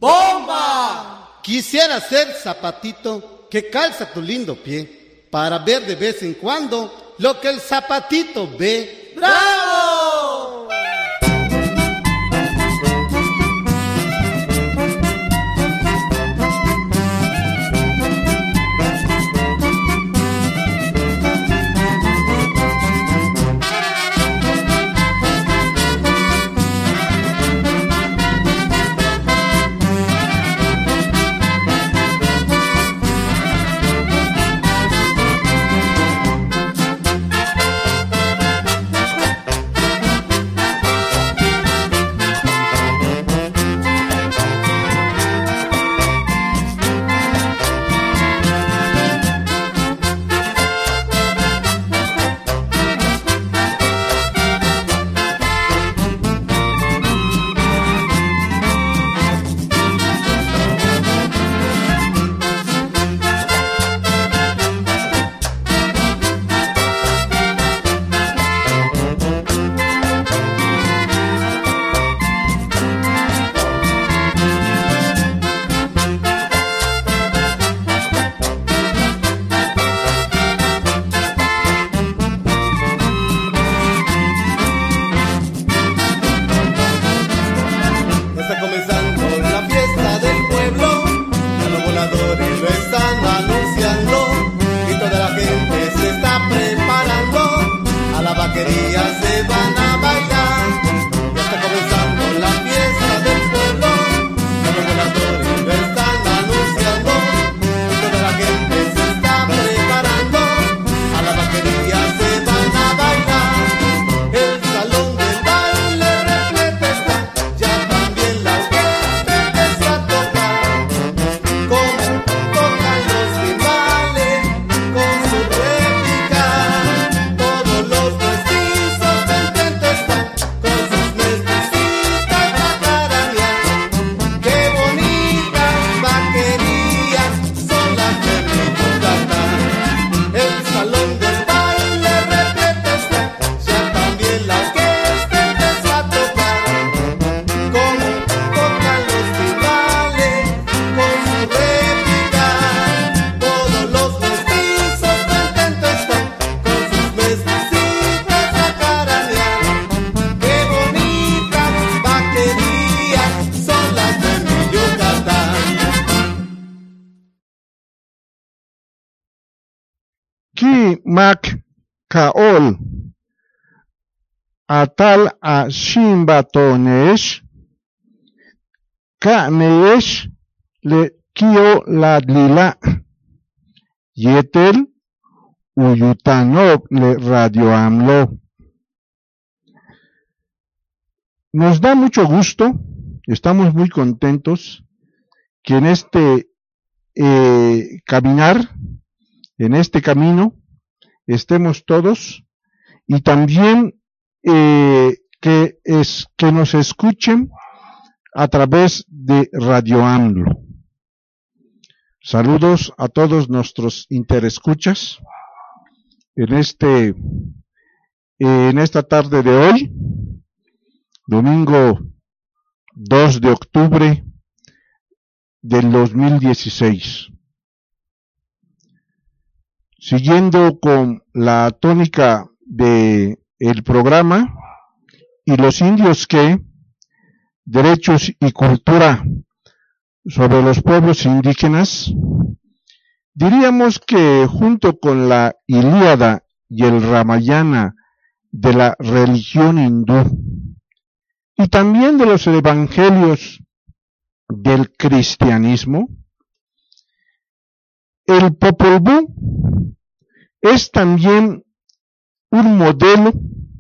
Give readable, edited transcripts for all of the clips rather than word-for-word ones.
¡Bomba! Quisiera ser zapatito que calza tu lindo pie, para ver de vez en cuando lo que el zapatito ve. ¡Bravo! Mac Kaol Atal a Shimbatonesh Kanesh le Kio Ladlila Yetel Uyutanok le Radio AMLO. Nos da mucho gusto, estamos muy contentos que en este caminar, en este camino, estemos todos y también que nos escuchen a través de Radio AMLO. Saludos a todos nuestros interescuchas en esta tarde de hoy, domingo 2 de octubre del 2016. Siguiendo con la tónica de el programa y los indios que derechos y cultura sobre los pueblos indígenas, diríamos que junto con la Ilíada y el Ramayana de la religión hindú y también de los evangelios del cristianismo, el Popol Vuh es también un modelo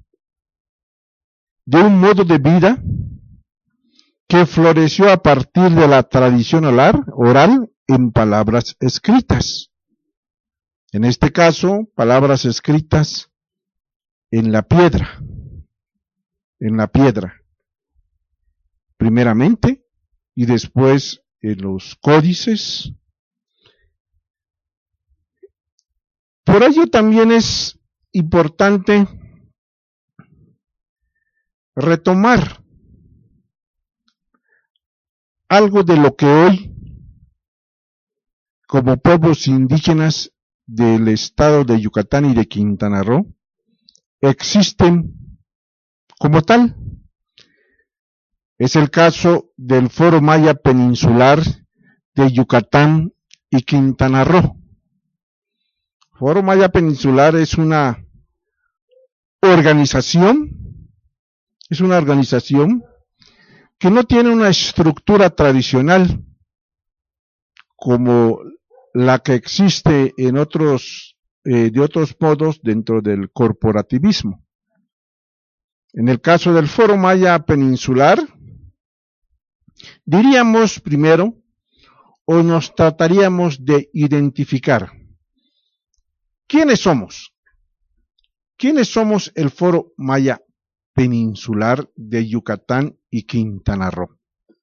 de un modo de vida que floreció a partir de la tradición oral en palabras escritas. En este caso, palabras escritas en la piedra, primeramente, y después en los códices. Por ello también es importante retomar algo de lo que hoy, como pueblos indígenas del estado de Yucatán y de Quintana Roo, existen como tal. Es el caso del Foro Maya Peninsular de Yucatán y Quintana Roo. Foro Maya Peninsular es una organización que no tiene una estructura tradicional como la que existe en de otros modos dentro del corporativismo. En el caso del Foro Maya Peninsular, diríamos primero, o nos trataríamos de identificar, ¿quiénes somos? ¿Quiénes somos el Foro Maya Peninsular de Yucatán y Quintana Roo?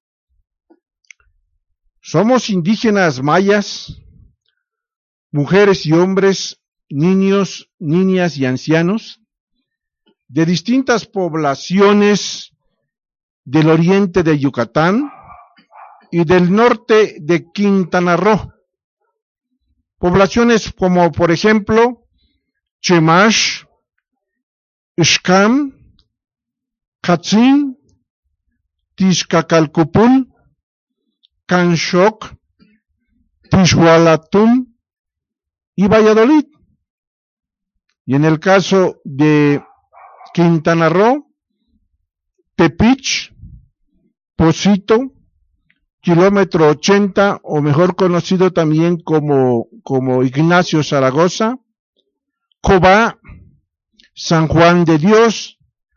Somos indígenas mayas, mujeres y hombres, niños, niñas y ancianos, de distintas poblaciones del oriente de Yucatán y del norte de Quintana Roo. Poblaciones como, por ejemplo, Chemash, Xcam, Catzin, Tixcacalcupul, Canchoc, Tixhualatum y Valladolid. Y en el caso de Quintana Roo, Tepich, Pocito, Kilómetro 80, o mejor conocido también como Ignacio Zaragoza, Cobá, San Juan de Dios,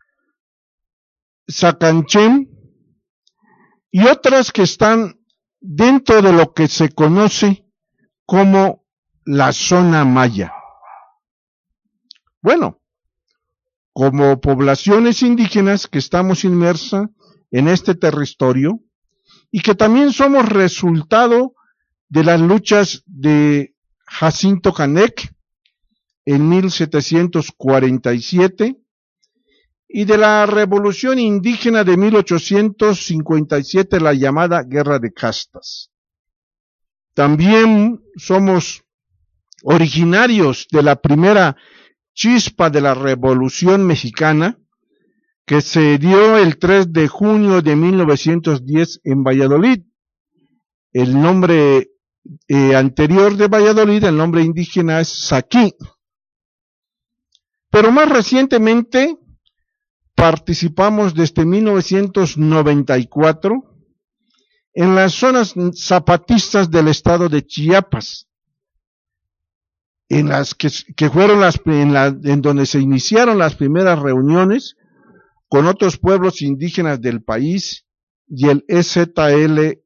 Zacanchem, y otras que están dentro de lo que se conoce como la zona maya. Bueno, como poblaciones indígenas que estamos inmersas en este territorio y que también somos resultado de las luchas de Jacinto Canec en 1747 y de la revolución indígena de 1857, la llamada Guerra de Castas. También somos originarios de la primera chispa de la Revolución Mexicana, que se dio el 3 de junio de 1910 en Valladolid. El nombre anterior de Valladolid, el nombre indígena es Saquí. Pero más recientemente participamos desde 1994 en las zonas zapatistas del estado de Chiapas, en las que fueron en donde se iniciaron las primeras reuniones con otros pueblos indígenas del país y el EZLN.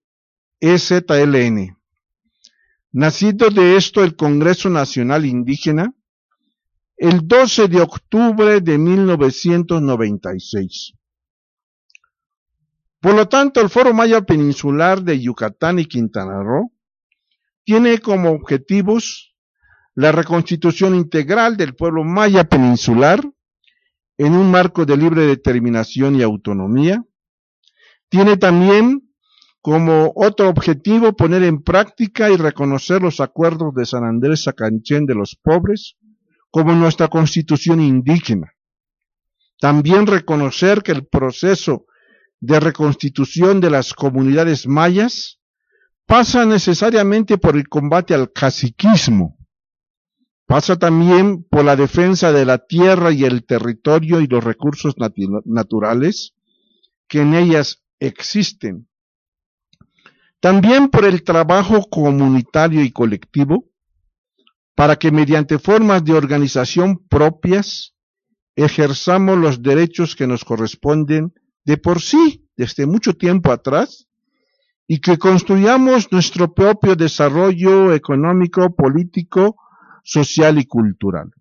Nacido de esto el Congreso Nacional Indígena, el 12 de octubre de 1996. Por lo tanto, el Foro Maya Peninsular de Yucatán y Quintana Roo tiene como objetivos la reconstitución integral del pueblo maya peninsular en un marco de libre determinación y autonomía. Tiene también como otro objetivo poner en práctica y reconocer los acuerdos de San Andrés Zacanchén de los pobres como nuestra constitución indígena. También reconocer que el proceso de reconstitución de las comunidades mayas pasa necesariamente por el combate al caciquismo. Pasa también por la defensa de la tierra y el territorio y los recursos naturales que en ellas existen. También por el trabajo comunitario y colectivo, para que mediante formas de organización propias ejerzamos los derechos que nos corresponden de por sí, desde mucho tiempo atrás, y que construyamos nuestro propio desarrollo económico, político, social y cultural.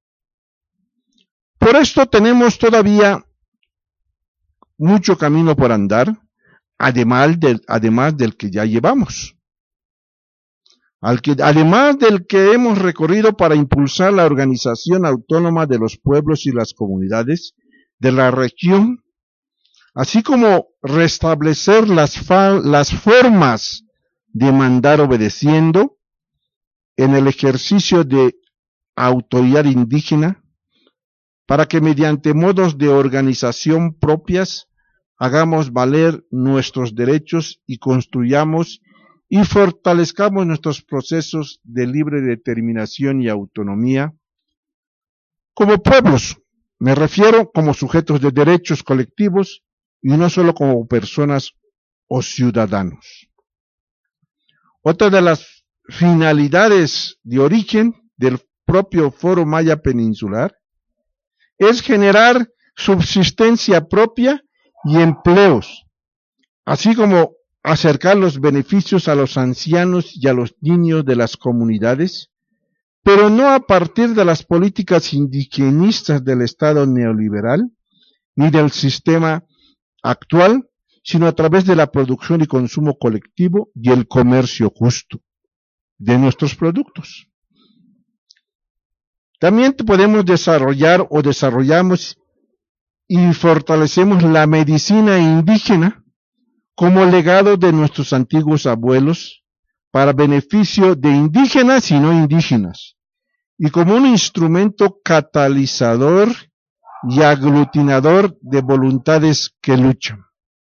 Por esto tenemos todavía mucho camino por andar, además del que ya llevamos. Además del que hemos recorrido para impulsar la organización autónoma de los pueblos y las comunidades de la región, así como restablecer las formas de mandar obedeciendo en el ejercicio de autoridad indígena, para que mediante modos de organización propias hagamos valer nuestros derechos y construyamos y fortalezcamos nuestros procesos de libre determinación y autonomía como pueblos. Me refiero como sujetos de derechos colectivos y no solo como personas o ciudadanos. Otra de las finalidades de origen del propio Foro Maya Peninsular es generar subsistencia propia y empleos, así como acercar los beneficios a los ancianos y a los niños de las comunidades, pero no a partir de las políticas indigenistas del Estado neoliberal ni del sistema actual, sino a través de la producción y consumo colectivo y el comercio justo de nuestros productos. También podemos desarrollar o desarrollamos y fortalecemos la medicina indígena como legado de nuestros antiguos abuelos para beneficio de indígenas y no indígenas, y como un instrumento catalizador y aglutinador de voluntades que luchan.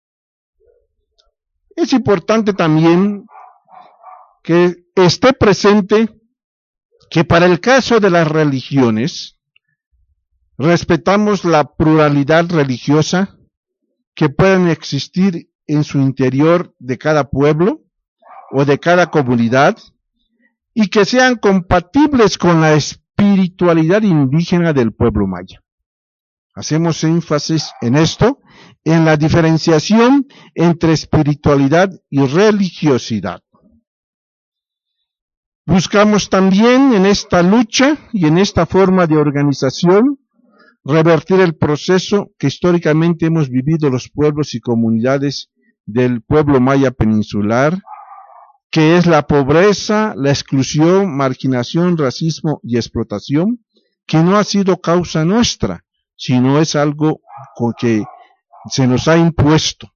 Es importante también que esté presente que para el caso de las religiones, respetamos la pluralidad religiosa que pueden existir en su interior de cada pueblo o de cada comunidad y que sean compatibles con la espiritualidad indígena del pueblo maya. Hacemos énfasis en esto, en la diferenciación entre espiritualidad y religiosidad. Buscamos también en esta lucha y en esta forma de organización revertir el proceso que históricamente hemos vivido los pueblos y comunidades del pueblo maya peninsular, que es la pobreza, la exclusión, marginación, racismo y explotación, que no ha sido causa nuestra, sino es algo que se nos ha impuesto.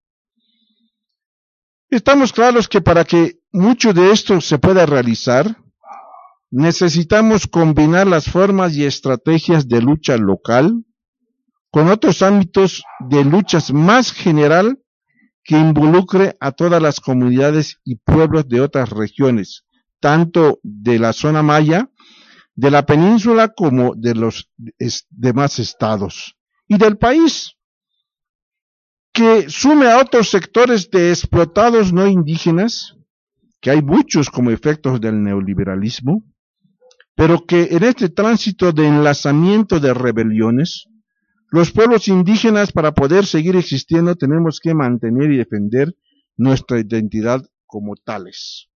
Estamos claros que para que mucho de esto se pueda realizar, necesitamos combinar las formas y estrategias de lucha local con otros ámbitos de luchas más general que involucre a todas las comunidades y pueblos de otras regiones, tanto de la zona maya, de la península como de los demás estados y del país, que sume a otros sectores de explotados no indígenas, que hay muchos como efectos del neoliberalismo, pero que en este tránsito de enlazamiento de rebeliones, los pueblos indígenas, para poder seguir existiendo, tenemos que mantener y defender nuestra identidad como tales.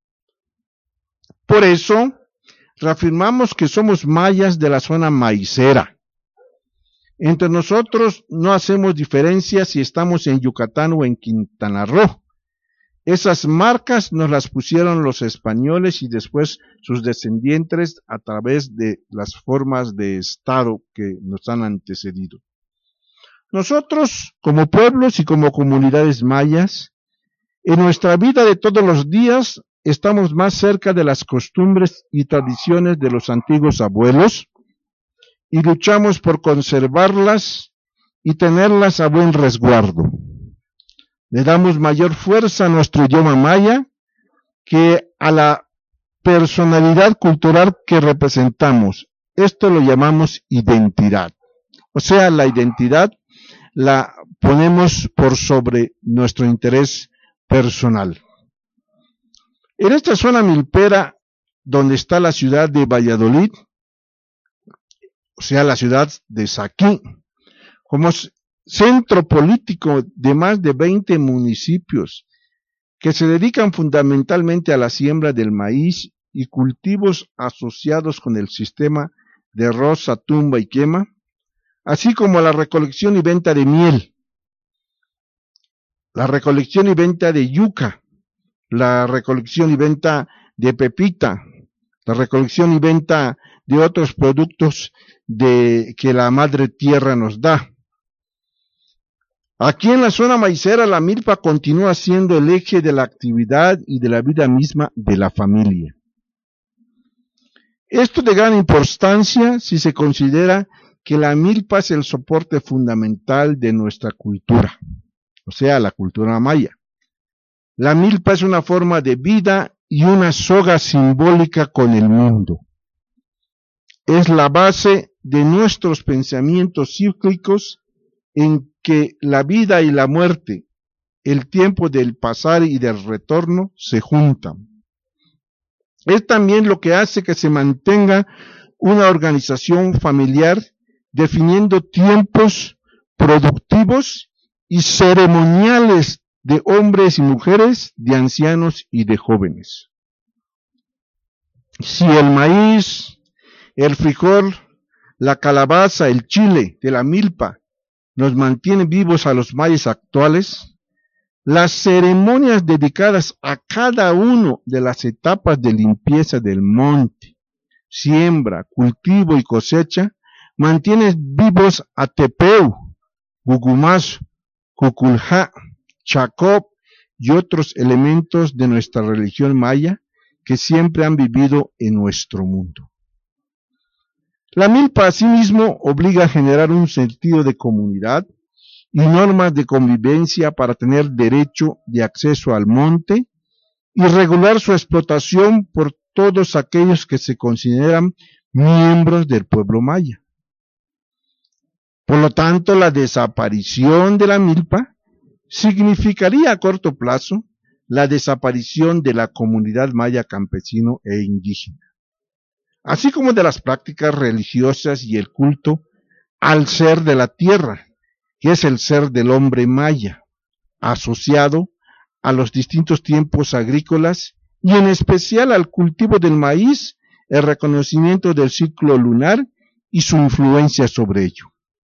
Por eso, reafirmamos que somos mayas de la zona maicera. Entre nosotros no hacemos diferencia si estamos en Yucatán o en Quintana Roo. Esas marcas nos las pusieron los españoles y después sus descendientes a través de las formas de Estado que nos han antecedido. Nosotros, como pueblos y como comunidades mayas, en nuestra vida de todos los días estamos más cerca de las costumbres y tradiciones de los antiguos abuelos y luchamos por conservarlas y tenerlas a buen resguardo. Le damos mayor fuerza a nuestro idioma maya que a la personalidad cultural que representamos. Esto lo llamamos identidad. O sea, la identidad la ponemos por sobre nuestro interés personal. En esta zona milpera, donde está la ciudad de Valladolid, o sea, la ciudad de Saquí, como centro político de más de 20 municipios que se dedican fundamentalmente a la siembra del maíz y cultivos asociados con el sistema de roza, tumba y quema, así como la recolección y venta de miel, la recolección y venta de yuca, la recolección y venta de pepita, la recolección y venta de otros productos que la madre tierra nos da. Aquí en la zona maicera, la milpa continúa siendo el eje de la actividad y de la vida misma de la familia. Esto de gran importancia si se considera que la milpa es el soporte fundamental de nuestra cultura, o sea, la cultura maya. La milpa es una forma de vida y una soga simbólica con el mundo. Es la base de nuestros pensamientos cíclicos en que la vida y la muerte, el tiempo del pasar y del retorno se juntan. Es también lo que hace que se mantenga una organización familiar definiendo tiempos productivos y ceremoniales de hombres y mujeres, de ancianos y de jóvenes. Si el maíz, el frijol, la calabaza, el chile de la milpa nos mantienen vivos a los mayas actuales, las ceremonias dedicadas a cada una de las etapas de limpieza del monte, siembra, cultivo y cosecha, mantienen vivos a Tepeu, Gugumazo, Cuculja, Chacop y otros elementos de nuestra religión maya que siempre han vivido en nuestro mundo. La milpa asimismo obliga a generar un sentido de comunidad y normas de convivencia para tener derecho de acceso al monte y regular su explotación por todos aquellos que se consideran miembros del pueblo maya. Por lo tanto, la desaparición de la milpa significaría a corto plazo la desaparición de la comunidad maya campesino e indígena, así como de las prácticas religiosas y el culto al ser de la tierra, que es el ser del hombre maya, asociado a los distintos tiempos agrícolas y en especial al cultivo del maíz, el reconocimiento del ciclo lunar y su influencia sobre ello.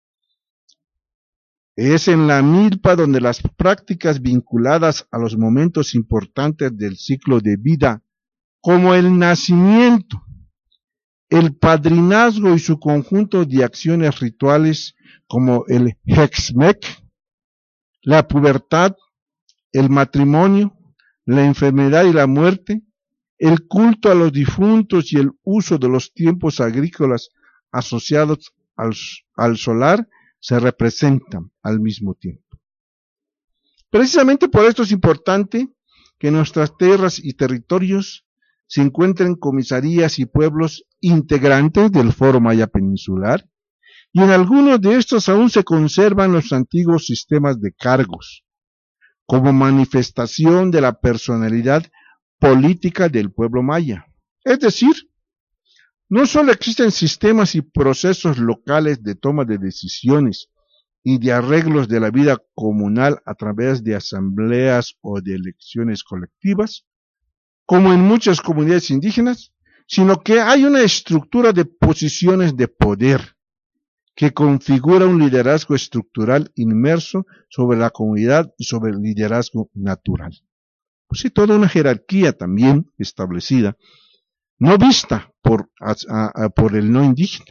Es en la milpa donde las prácticas vinculadas a los momentos importantes del ciclo de vida, como el nacimiento, el padrinazgo y su conjunto de acciones rituales como el Hexmec, la pubertad, el matrimonio, la enfermedad y la muerte, el culto a los difuntos y el uso de los tiempos agrícolas asociados al solar se representan al mismo tiempo. Precisamente por esto es importante que nuestras tierras y territorios se encuentren comisarías y pueblos integrantes del Foro Maya Peninsular, y en algunos de estos aún se conservan los antiguos sistemas de cargos, como manifestación de la personalidad política del pueblo maya. Es decir, no solo existen sistemas y procesos locales de toma de decisiones y de arreglos de la vida comunal a través de asambleas o de elecciones colectivas, como en muchas comunidades indígenas, sino que hay una estructura de posiciones de poder que configura un liderazgo estructural inmerso sobre la comunidad y sobre el liderazgo natural. Pues sí, toda una jerarquía también establecida, no vista por el no indígena.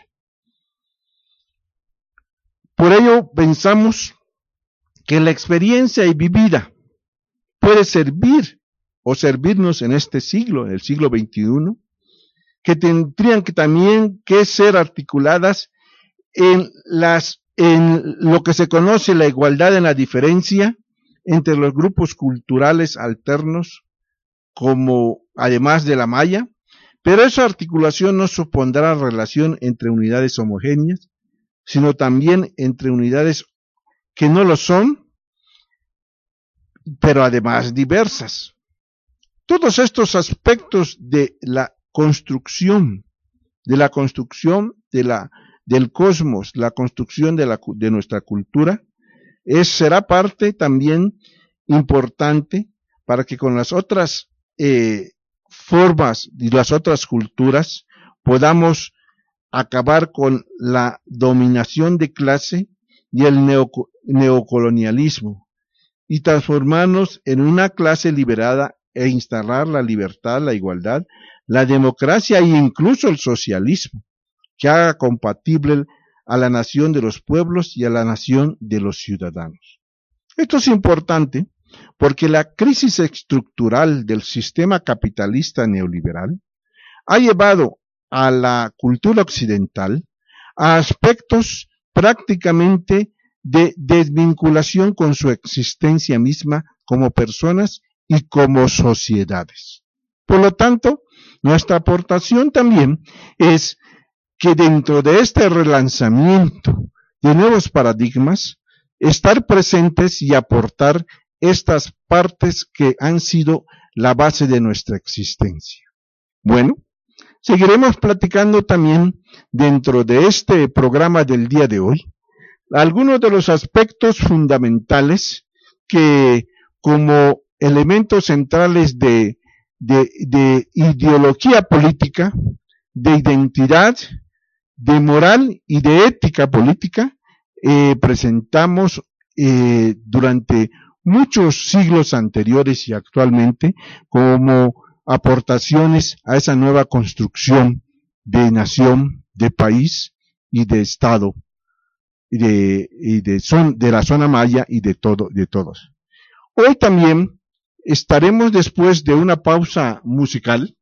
Por ello pensamos que la experiencia y vivida puede servir o servirnos en este siglo, el siglo XXI, que tendrían que también que ser articuladas en lo que se conoce la igualdad en la diferencia entre los grupos culturales alternos, como además de la maya, pero esa articulación no supondrá relación entre unidades homogéneas, sino también entre unidades que no lo son, pero además diversas. Todos estos aspectos de la construcción del cosmos, la construcción de nuestra cultura, será parte también importante para que con las otras formas y las otras culturas podamos acabar con la dominación de clase y el neocolonialismo y transformarnos en una clase liberada e instalar la libertad, la igualdad, la democracia e incluso el socialismo, que haga compatible a la nación de los pueblos y a la nación de los ciudadanos. Esto es importante porque la crisis estructural del sistema capitalista neoliberal ha llevado a la cultura occidental a aspectos prácticamente de desvinculación con su existencia misma como personas y como sociedades. Por lo tanto, nuestra aportación también es que dentro de este relanzamiento de nuevos paradigmas, estar presentes y aportar estas partes que han sido la base de nuestra existencia. Bueno, seguiremos platicando también dentro de este programa del día de hoy algunos de los aspectos fundamentales que como elementos centrales de ideología política, de identidad, de moral y de ética política presentamos durante muchos siglos anteriores y actualmente como aportaciones a esa nueva construcción de nación, de país y de Estado, de la zona maya y de todos. Hoy también estaremos después de una pausa musical,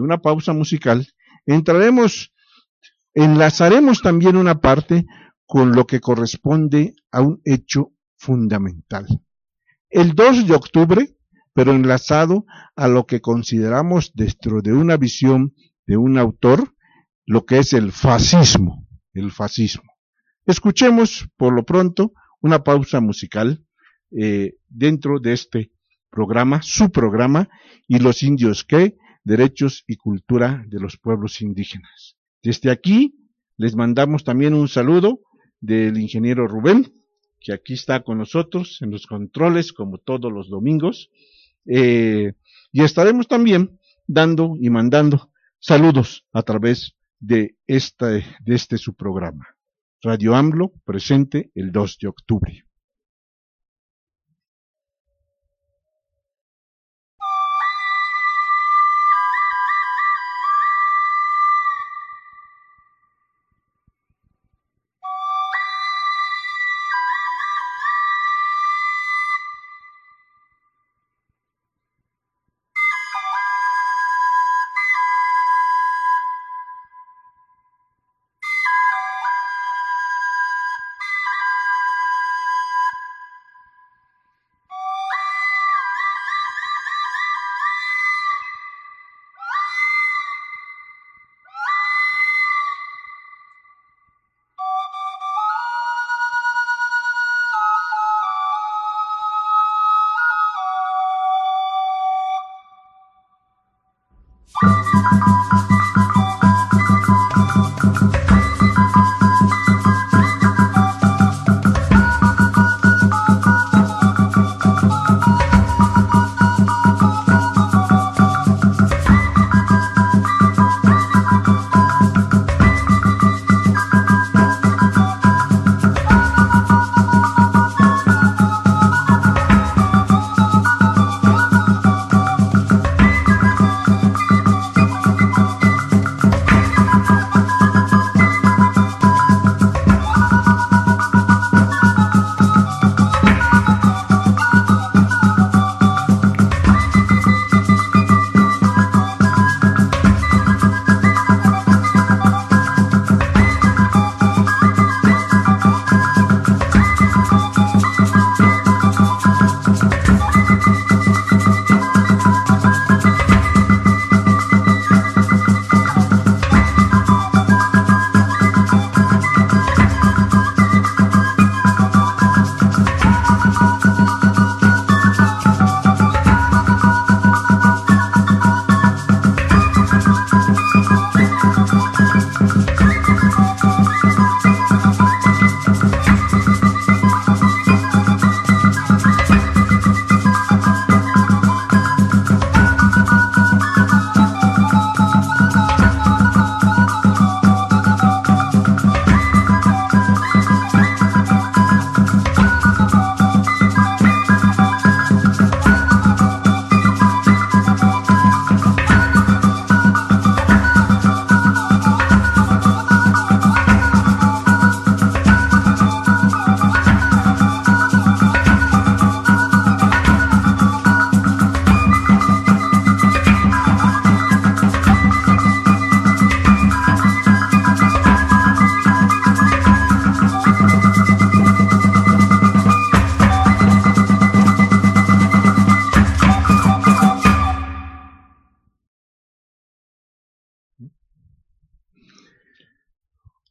enlazaremos también una parte con lo que corresponde a un hecho fundamental. El 2 de octubre, pero enlazado a lo que consideramos dentro de una visión de un autor, lo que es el fascismo. Escuchemos por lo pronto una pausa musical dentro de este programa, su programa, y los indios ¿qué? Derechos y cultura de los pueblos indígenas. Desde aquí les mandamos también un saludo del ingeniero Rubén, que aquí está con nosotros en los controles como todos los domingos, y estaremos también dando y mandando saludos a través de este su programa. Radio AMLO presente el 2 de octubre.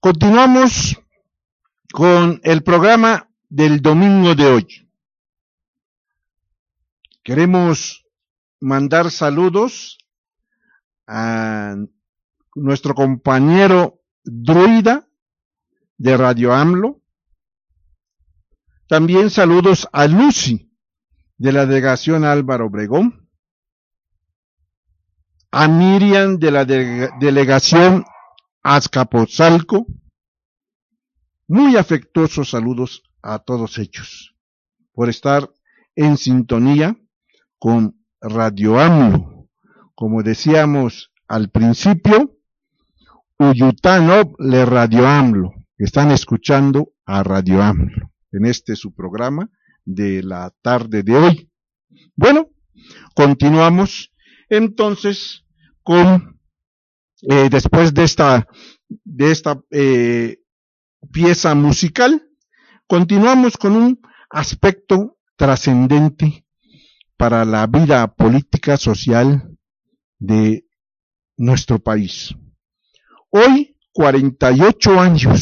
Continuamos con el programa del domingo de hoy. Queremos mandar saludos a nuestro compañero Druida de Radio AMLO. También saludos a Lucy de la delegación Álvaro Obregón, a Miriam de la delegación Azcapotzalco. Muy afectuosos saludos a todos ellos por estar en sintonía con Radio AMLO. Como decíamos al principio, Uyutanov le Radio AMLO. Están escuchando a Radio AMLO en este su programa de la tarde de hoy. Bueno, continuamos entonces con después de esta pieza musical, continuamos con un aspecto trascendente para la vida política social de nuestro país. Hoy, 48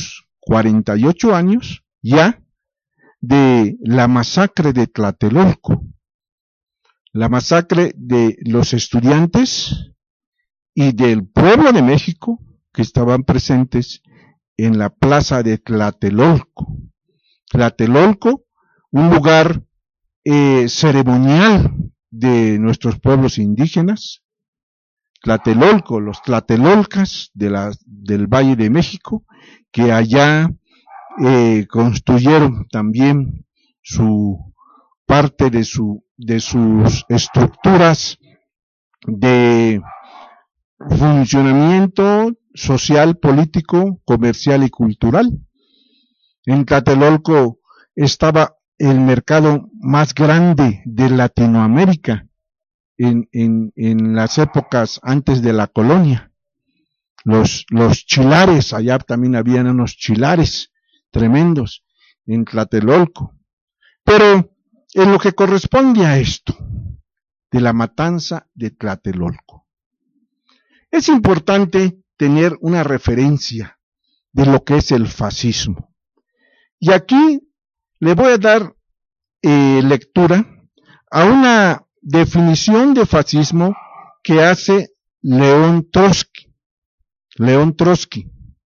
años ya de la masacre de Tlatelolco, la masacre de los estudiantes y del pueblo de México que estaban presentes en la plaza de Tlatelolco. Tlatelolco, un lugar ceremonial de nuestros pueblos indígenas. Tlatelolco, los tlatelolcas del Valle de México, que allá construyeron también su parte de sus estructuras de funcionamiento social, político, comercial y cultural. En Tlatelolco estaba el mercado más grande de Latinoamérica en las épocas antes de la colonia. Los chilares, allá también habían unos chilares tremendos en Tlatelolco. Pero en lo que corresponde a esto, de la matanza de Tlatelolco, es importante tener una referencia de lo que es el fascismo. Y aquí le voy a dar lectura a una definición de fascismo que hace León Trotsky. León Trotsky,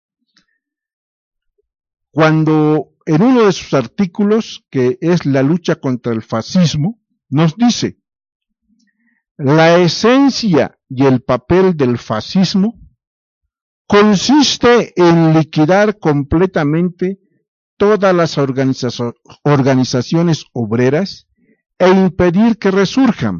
cuando en uno de sus artículos, que es la lucha contra el fascismo, nos dice: la esencia y el papel del fascismo consiste en liquidar completamente todas las organizaciones obreras e impedir que resurjan.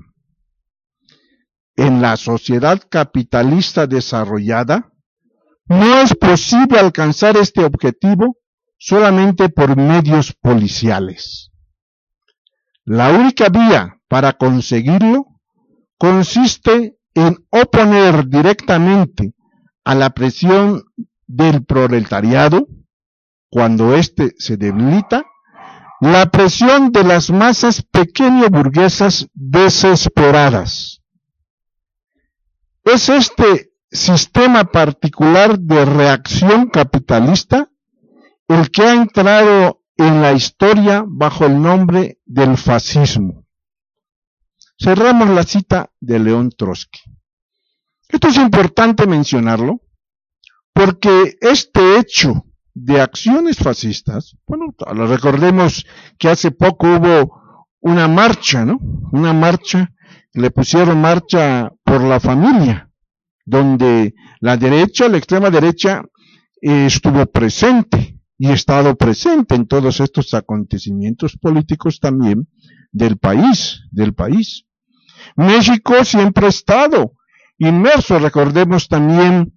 En la sociedad capitalista desarrollada, no es posible alcanzar este objetivo solamente por medios policiales. La única vía para conseguirlo consiste en oponer directamente a la presión del proletariado, cuando éste se debilita, la presión de las masas pequeño-burguesas desesperadas. Es este sistema particular de reacción capitalista el que ha entrado en la historia bajo el nombre del fascismo. Cerramos la cita de León Trotsky. Esto es importante mencionarlo porque este hecho de acciones fascistas, bueno, recordemos que hace poco hubo una marcha, ¿no? Una marcha, le pusieron marcha por la familia, donde la derecha, la extrema derecha, estuvo presente y ha estado presente en todos estos acontecimientos políticos también del país. México siempre ha estado inmerso, recordemos también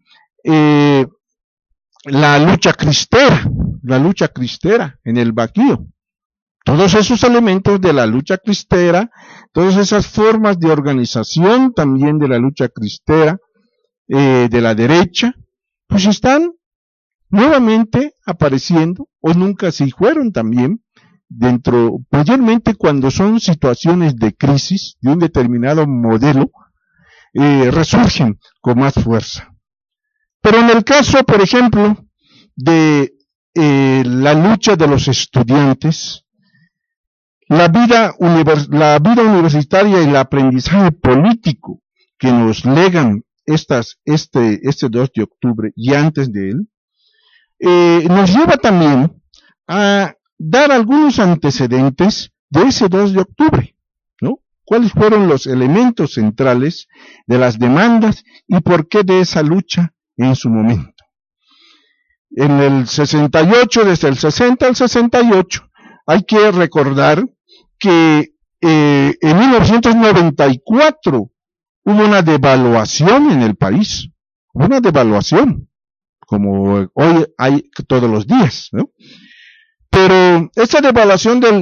la lucha cristera en el Bajío. Todos esos elementos de la lucha cristera, todas esas formas de organización también de la lucha cristera, de la derecha, pues están nuevamente apareciendo, o nunca se fueron también, mayormente cuando son situaciones de crisis de un determinado modelo, resurgen con más fuerza. Pero en el caso, por ejemplo, de la lucha de los estudiantes, la vida universitaria y el aprendizaje político que nos legan este 2 de octubre y antes de él, nos lleva también a dar algunos antecedentes de ese 2 de octubre, ¿no? ¿Cuáles fueron los elementos centrales de las demandas y por qué de esa lucha en su momento? En el 68, desde el 60 al 68, hay que recordar que en 1994 hubo una devaluación en el país, una devaluación, como hoy hay todos los días, ¿no? Pero esa devaluación del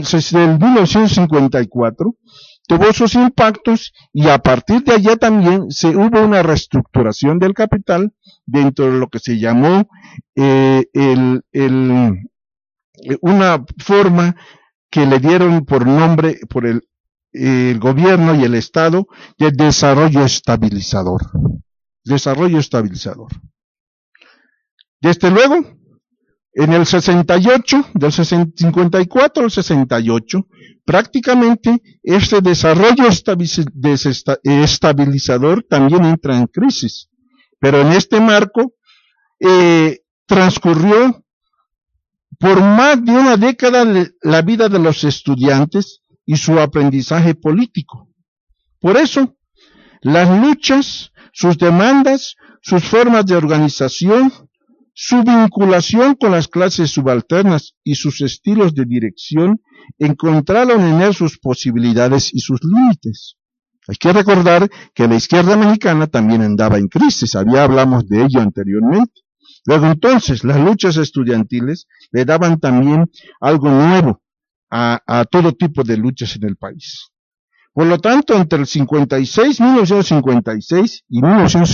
1954 tuvo sus impactos y a partir de allá también hubo una reestructuración del capital dentro de lo que se llamó una forma que le dieron por nombre por el gobierno y el Estado de desarrollo estabilizador. Desarrollo estabilizador. Desde luego, en el 68, del 54 al 68, prácticamente este desarrollo estabilizador también entra en crisis. Pero en este marco transcurrió por más de una década la vida de los estudiantes y su aprendizaje político. Por eso, las luchas, sus demandas, sus formas de organización, su vinculación con las clases subalternas y sus estilos de dirección encontraron en él sus posibilidades y sus límites. Hay que recordar que la izquierda mexicana también andaba en crisis, hablamos de ello anteriormente. Luego entonces, las luchas estudiantiles le daban también algo nuevo a todo tipo de luchas en el país. Por lo tanto, entre el 1956 y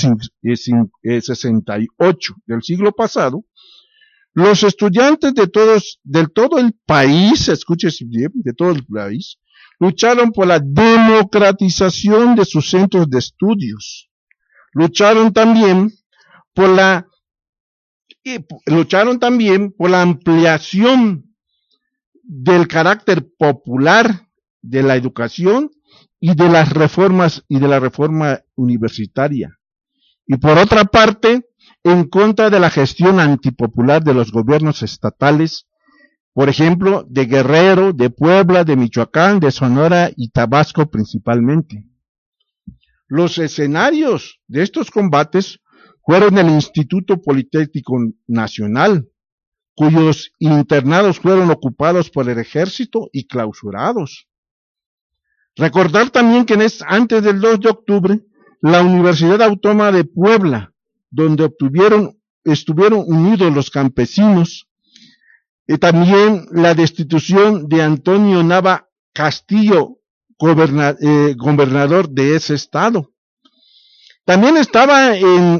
1968 del siglo pasado, los estudiantes de todo el país, escúchese bien, de todo el país, lucharon por la democratización de sus centros de estudios. Lucharon también por la ampliación del carácter popular de la educación y de las reformas y de la reforma universitaria. Y por otra parte, en contra de la gestión antipopular de los gobiernos estatales, por ejemplo, de Guerrero, de Puebla, de Michoacán, de Sonora y Tabasco principalmente. Los escenarios de estos combates fueron el Instituto Politécnico Nacional, cuyos internados fueron ocupados por el ejército y clausurados. Recordar también que antes del 2 de octubre, la Universidad Autónoma de Puebla, donde estuvieron unidos los campesinos, y también la destitución de Antonio Nava Castillo, gobernador de ese estado. También estaba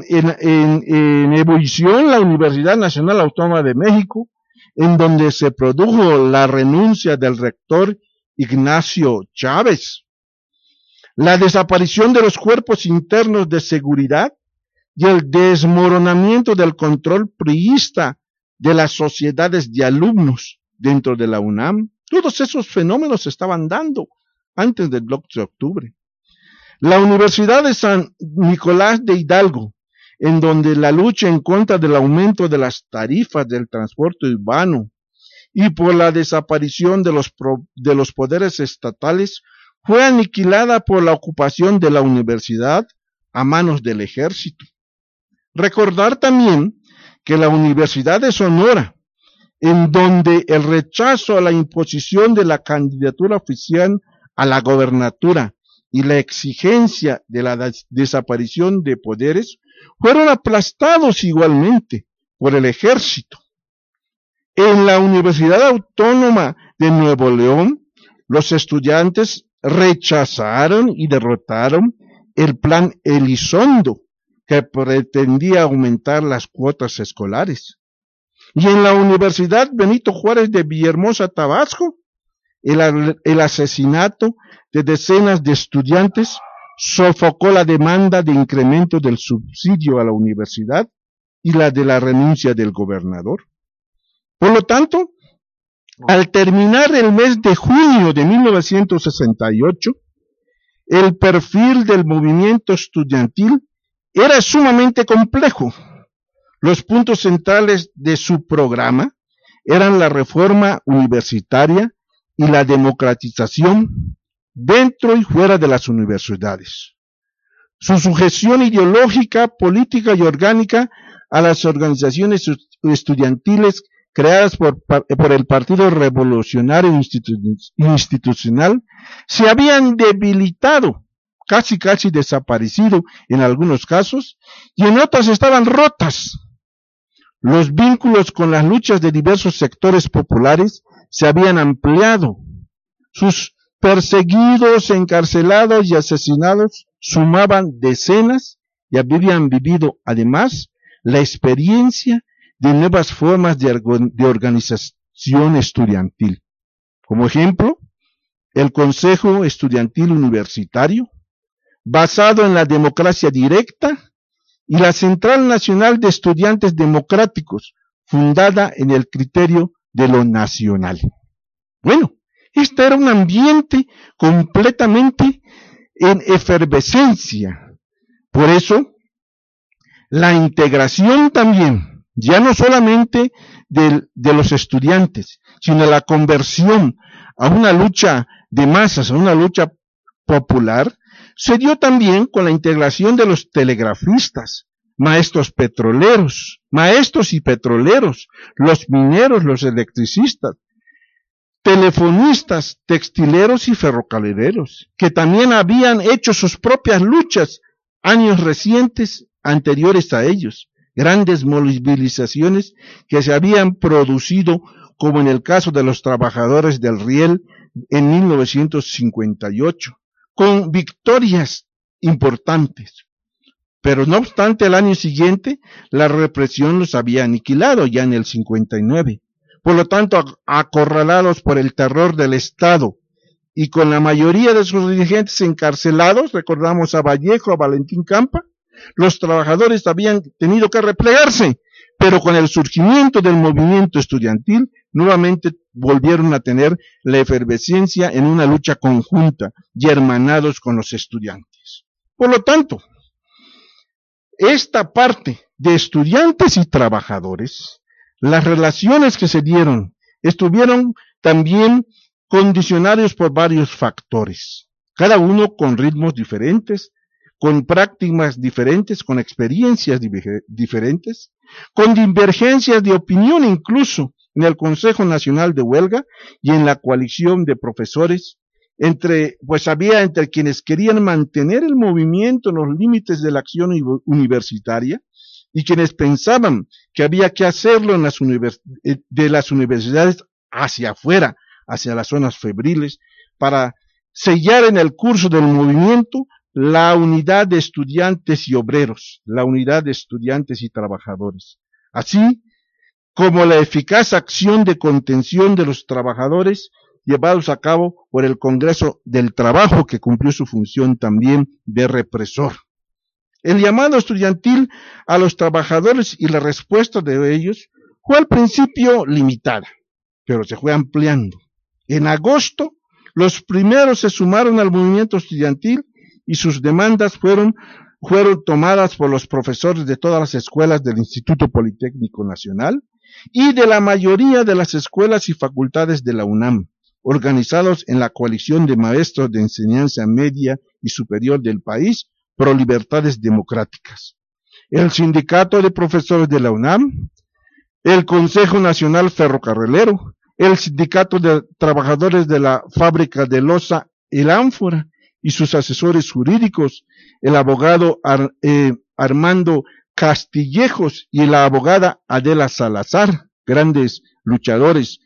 en ebullición la Universidad Nacional Autónoma de México, en donde se produjo la renuncia del rector Ignacio Chávez, la desaparición de los cuerpos internos de seguridad y el desmoronamiento del control priista de las sociedades de alumnos dentro de la UNAM. Todos esos fenómenos se estaban dando antes del 2 de octubre. La Universidad de San Nicolás de Hidalgo, en donde la lucha en contra del aumento de las tarifas del transporte urbano y por la desaparición de los poderes estatales, fue aniquilada por la ocupación de la universidad a manos del ejército. Recordar también que la Universidad de Sonora, en donde el rechazo a la imposición de la candidatura oficial a la gobernatura y la exigencia de la desaparición de poderes, fueron aplastados igualmente por el ejército. En la Universidad Autónoma de Nuevo León, los estudiantes rechazaron y derrotaron el plan Elizondo, que pretendía aumentar las cuotas escolares. Y en la Universidad Benito Juárez de Villahermosa, Tabasco, el asesinato de decenas de estudiantes sofocó la demanda de incremento del subsidio a la universidad y la de la renuncia del gobernador. Por lo tanto, al terminar el mes de junio de 1968, el perfil del movimiento estudiantil era sumamente complejo. Los puntos centrales de su programa eran la reforma universitaria y la democratización dentro y fuera de las universidades. Su sujeción ideológica, política y orgánica a las organizaciones estudiantiles creadas por el Partido Revolucionario Institucional se habían debilitado, casi desaparecido en algunos casos, y en otras estaban rotas. Los vínculos con las luchas de diversos sectores populares se habían ampliado. Sus perseguidos, encarcelados y asesinados sumaban decenas y habían vivido además la experiencia de nuevas formas de organización estudiantil. Como ejemplo, el Consejo Estudiantil Universitario, basado en la democracia directa, y la Central Nacional de Estudiantes Democráticos, fundada en el criterio de lo nacional. Bueno, este era un ambiente completamente en efervescencia. Por eso, la integración también, ya no solamente de los estudiantes, sino la conversión a una lucha de masas, a una lucha popular, se dio también con la integración de los telegrafistas, maestros y petroleros, los mineros, los electricistas, telefonistas, textileros y ferrocarrileros, que también habían hecho sus propias luchas años recientes anteriores a ellos, grandes movilizaciones que se habían producido, como en el caso de los trabajadores del riel en 1958. Con victorias importantes. Pero no obstante, el año siguiente, la represión los había aniquilado ya en el 59. Por lo tanto, acorralados por el terror del Estado y con la mayoría de sus dirigentes encarcelados, recordamos a Vallejo, a Valentín Campa, los trabajadores habían tenido que replegarse, pero con el surgimiento del movimiento estudiantil, nuevamente volvieron a tener la efervescencia en una lucha conjunta y hermanados con los estudiantes. Por lo tanto, esta parte de estudiantes y trabajadores, las relaciones que se dieron, estuvieron también condicionados por varios factores, cada uno con ritmos diferentes, con prácticas diferentes, con experiencias diferentes, con divergencias de opinión incluso en el Consejo Nacional de Huelga y en la coalición de profesores, había entre quienes querían mantener el movimiento en los límites de la acción universitaria y quienes pensaban que había que hacerlo en de las universidades hacia afuera, hacia las zonas febriles, para sellar en el curso del movimiento la unidad de estudiantes y obreros, la unidad de estudiantes y trabajadores, así como la eficaz acción de contención de los trabajadores llevados a cabo por el Congreso del Trabajo, que cumplió su función también de represor. El llamado estudiantil a los trabajadores y la respuesta de ellos fue al principio limitada, pero se fue ampliando. En agosto, los primeros se sumaron al movimiento estudiantil y sus demandas fueron tomadas por los profesores de todas las escuelas del Instituto Politécnico Nacional y de la mayoría de las escuelas y facultades de la UNAM, organizados en la coalición de maestros de enseñanza media y superior del país, Pro Libertades Democráticas, el Sindicato de Profesores de la UNAM, el Consejo Nacional Ferrocarrilero, el Sindicato de Trabajadores de la Fábrica de Loza, el Ánfora, y sus asesores jurídicos, el abogado Armando Castillejos y la abogada Adela Salazar, grandes luchadores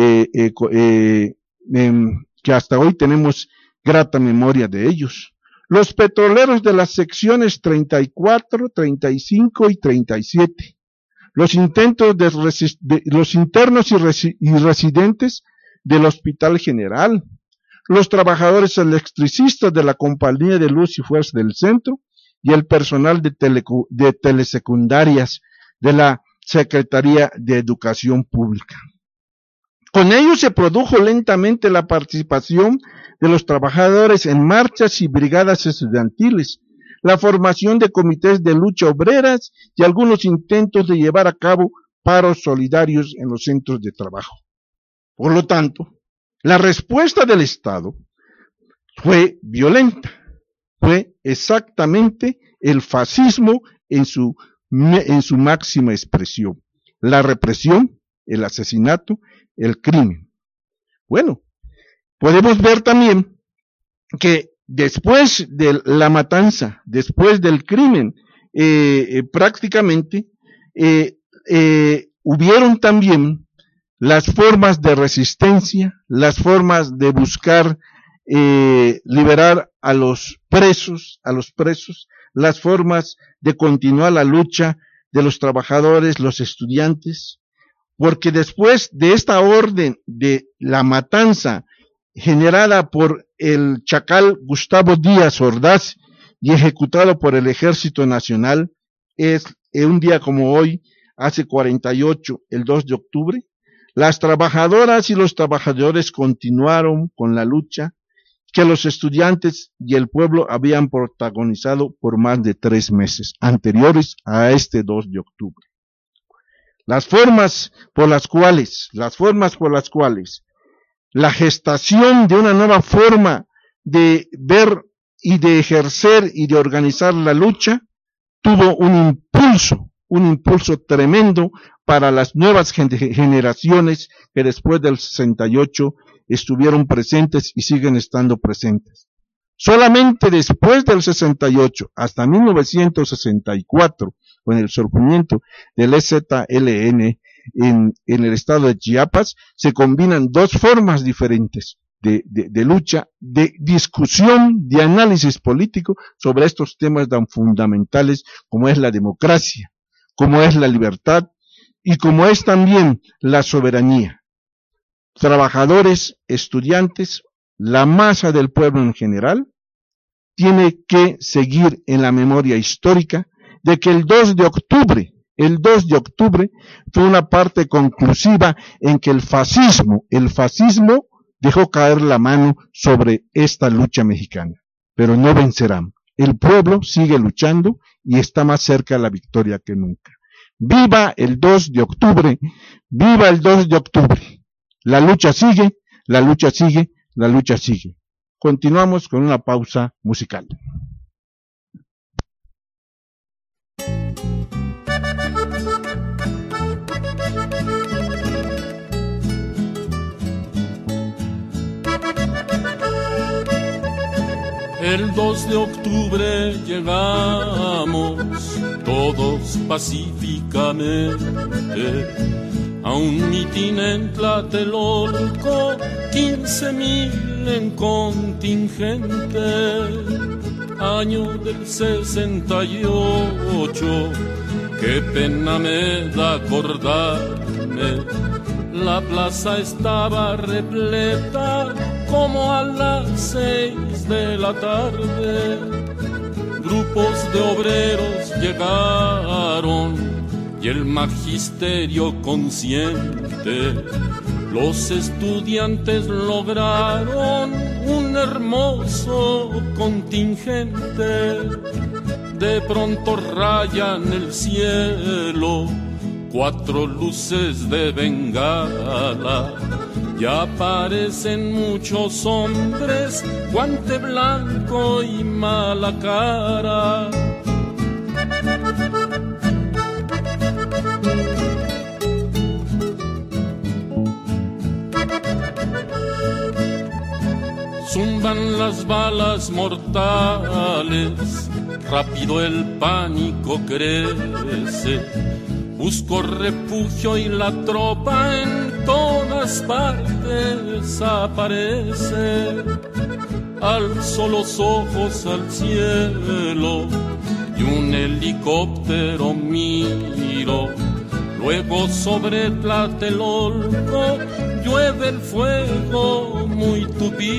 que hasta hoy tenemos grata memoria de ellos. Los petroleros de las secciones 34, 35 y 37. Los internos y residentes del Hospital General. Los trabajadores electricistas de la Compañía de Luz y Fuerza del Centro y el personal de telesecundarias de la Secretaría de Educación Pública. Con ello se produjo lentamente la participación de los trabajadores en marchas y brigadas estudiantiles, la formación de comités de lucha obreras y algunos intentos de llevar a cabo paros solidarios en los centros de trabajo. Por lo tanto, la respuesta del Estado fue violenta, fue exactamente el fascismo en su máxima expresión, la represión, el asesinato, el crimen. Bueno, podemos ver también que después de la matanza, después del crimen, prácticamente hubieron también las formas de resistencia, las formas de buscar liberar a los presos, las formas de continuar la lucha de los trabajadores, los estudiantes, porque después de esta orden de la matanza generada por el chacal Gustavo Díaz Ordaz y ejecutado por el Ejército Nacional, es un día como hoy, hace 48, el 2 de octubre, las trabajadoras y los trabajadores continuaron con la lucha que los estudiantes y el pueblo habían protagonizado por más de 3 meses anteriores a este 2 de octubre. Las formas por las cuales la gestación de una nueva forma de ver y de ejercer y de organizar la lucha tuvo un impulso tremendo para las nuevas generaciones que después del 68 estuvieron presentes y siguen estando presentes. Solamente después del 68 hasta 1964, con el surgimiento del EZLN en el estado de Chiapas, se combinan dos formas diferentes de lucha, de discusión, de análisis político sobre estos temas tan fundamentales como es la democracia, como es la libertad y como es también la soberanía. Trabajadores, estudiantes, la masa del pueblo en general, tiene que seguir en la memoria histórica de que el 2 de octubre fue una parte conclusiva en que el fascismo dejó caer la mano sobre esta lucha mexicana, pero no vencerán. El pueblo sigue luchando y está más cerca de la victoria que nunca. ¡Viva el 2 de octubre! ¡Viva el 2 de octubre! La lucha sigue, la lucha sigue, la lucha sigue. Continuamos con una pausa musical. El 2 de octubre llegamos todos pacíficamente a un mitin en Tlatelolco, 15,000 en contingente. Año del 68, qué pena me da acordarme. La plaza estaba repleta como a las 6 de la tarde. Grupos de obreros llegaron y el magisterio consciente. Los estudiantes lograron un hermoso contingente. De pronto rayan el cielo 4 luces de bengala. Ya aparecen muchos hombres, guante blanco y mala cara. Zumban las balas mortales, rápido el pánico crece. Busco refugio y la tropa en todas partes aparece. Alzo los ojos al cielo y un helicóptero miro. Luego sobre Tlatelolco llueve el fuego muy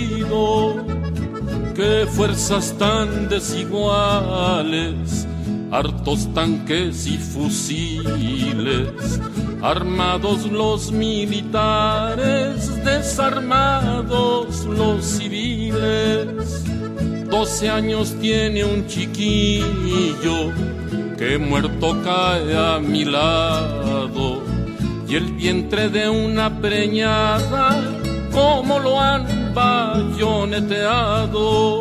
tupido. Qué fuerzas tan desiguales hartos tanques y fusiles, armados los militares, desarmados los civiles. 12 años tiene un chiquillo que muerto cae a mi lado, y el vientre de una preñada, como lo han bayoneteado.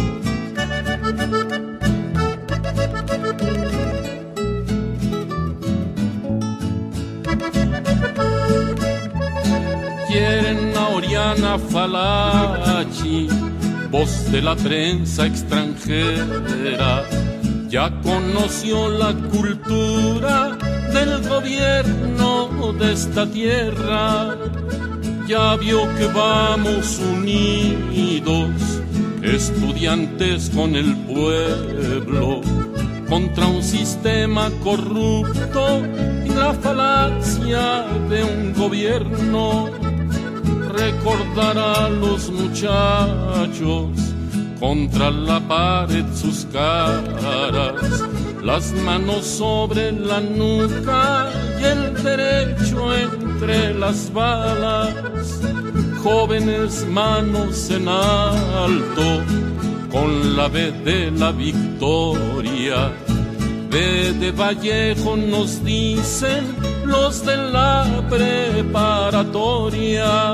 Quieren a Oriana Fallaci, voz de la prensa extranjera, ya conoció la cultura del gobierno de esta tierra, ya vio que vamos unidos, estudiantes con el pueblo, contra un sistema corrupto y la falacia de un gobierno. Recordar a los muchachos contra la pared sus caras, las manos sobre la nuca y el derecho entre las balas. Jóvenes, manos en alto, con la B de la victoria. B de Vallejo nos dicen los de la preparatoria.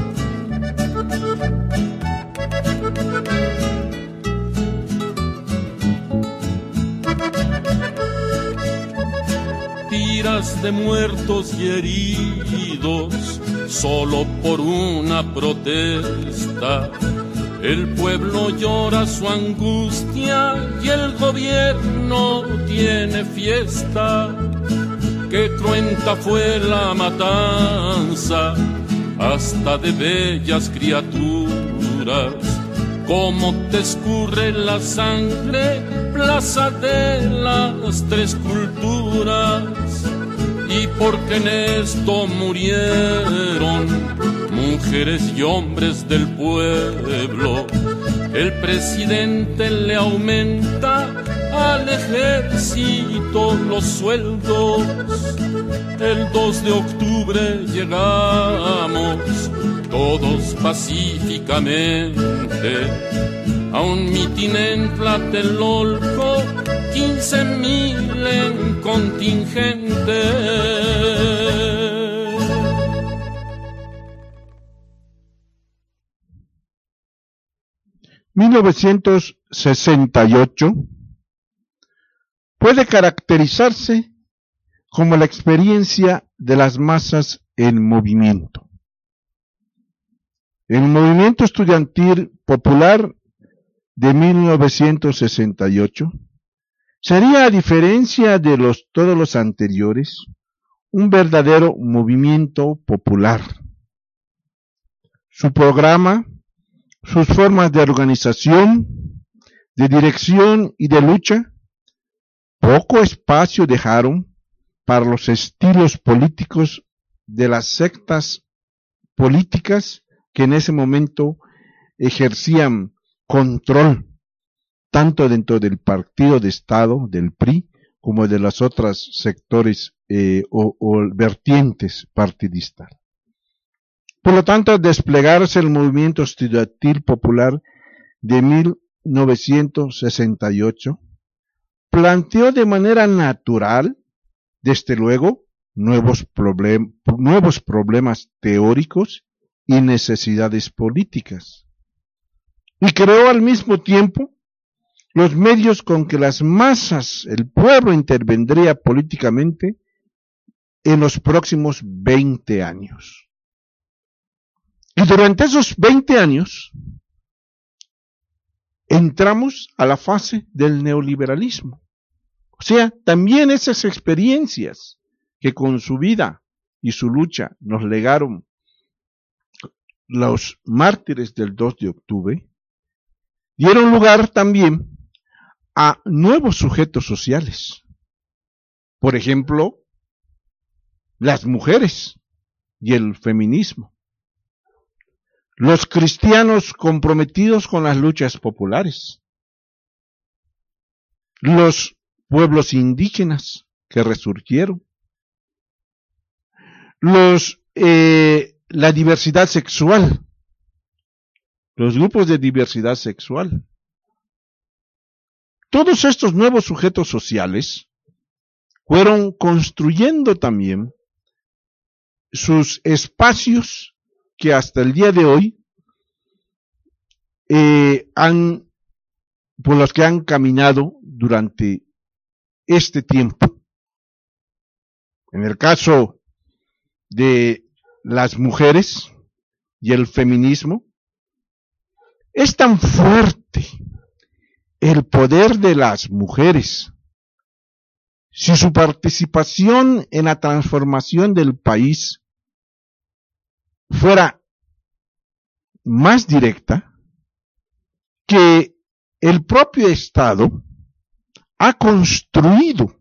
Tiras de muertos y heridos solo por una protesta. El pueblo llora su angustia y el gobierno tiene fiesta. Qué cruenta fue la matanza, hasta de bellas criaturas. Cómo te escurre la sangre, plaza de las tres culturas. Y porque en esto murieron mujeres y hombres del pueblo, el presidente le aumenta al ejército los sueldos. El 2 de octubre llegamos todos pacíficamente a un mitin en Tlatelolco, 15,000 en contingente. 1968 puede caracterizarse como la experiencia de las masas en movimiento. El movimiento estudiantil popular de 1968 sería, a diferencia de todos los anteriores, un verdadero movimiento popular. Su programa, sus formas de organización, de dirección y de lucha, poco espacio dejaron para los estilos políticos de las sectas políticas que en ese momento ejercían control tanto dentro del partido de Estado, del PRI, como de los otros sectores o vertientes partidistas. Por lo tanto, al desplegarse el movimiento estudiantil popular de 1968, planteó de manera natural, desde luego, nuevos problemas teóricos y necesidades políticas, y creó al mismo tiempo los medios con que las masas, el pueblo, intervendría políticamente en los próximos 20 años. Y durante esos 20 años entramos a la fase del neoliberalismo. O sea, también esas experiencias que con su vida y su lucha nos legaron los mártires del 2 de octubre, dieron lugar también a nuevos sujetos sociales. Por ejemplo, las mujeres y el feminismo. Los cristianos comprometidos con las luchas populares. Los pueblos indígenas que resurgieron, la diversidad sexual, los grupos de diversidad sexual. Todos estos nuevos sujetos sociales fueron construyendo también sus espacios que hasta el día de hoy por los que han caminado durante este tiempo. En el caso de las mujeres y el feminismo, es tan fuerte el poder de las mujeres. Si su participación en la transformación del país fuera más directa, que el propio Estado ha construido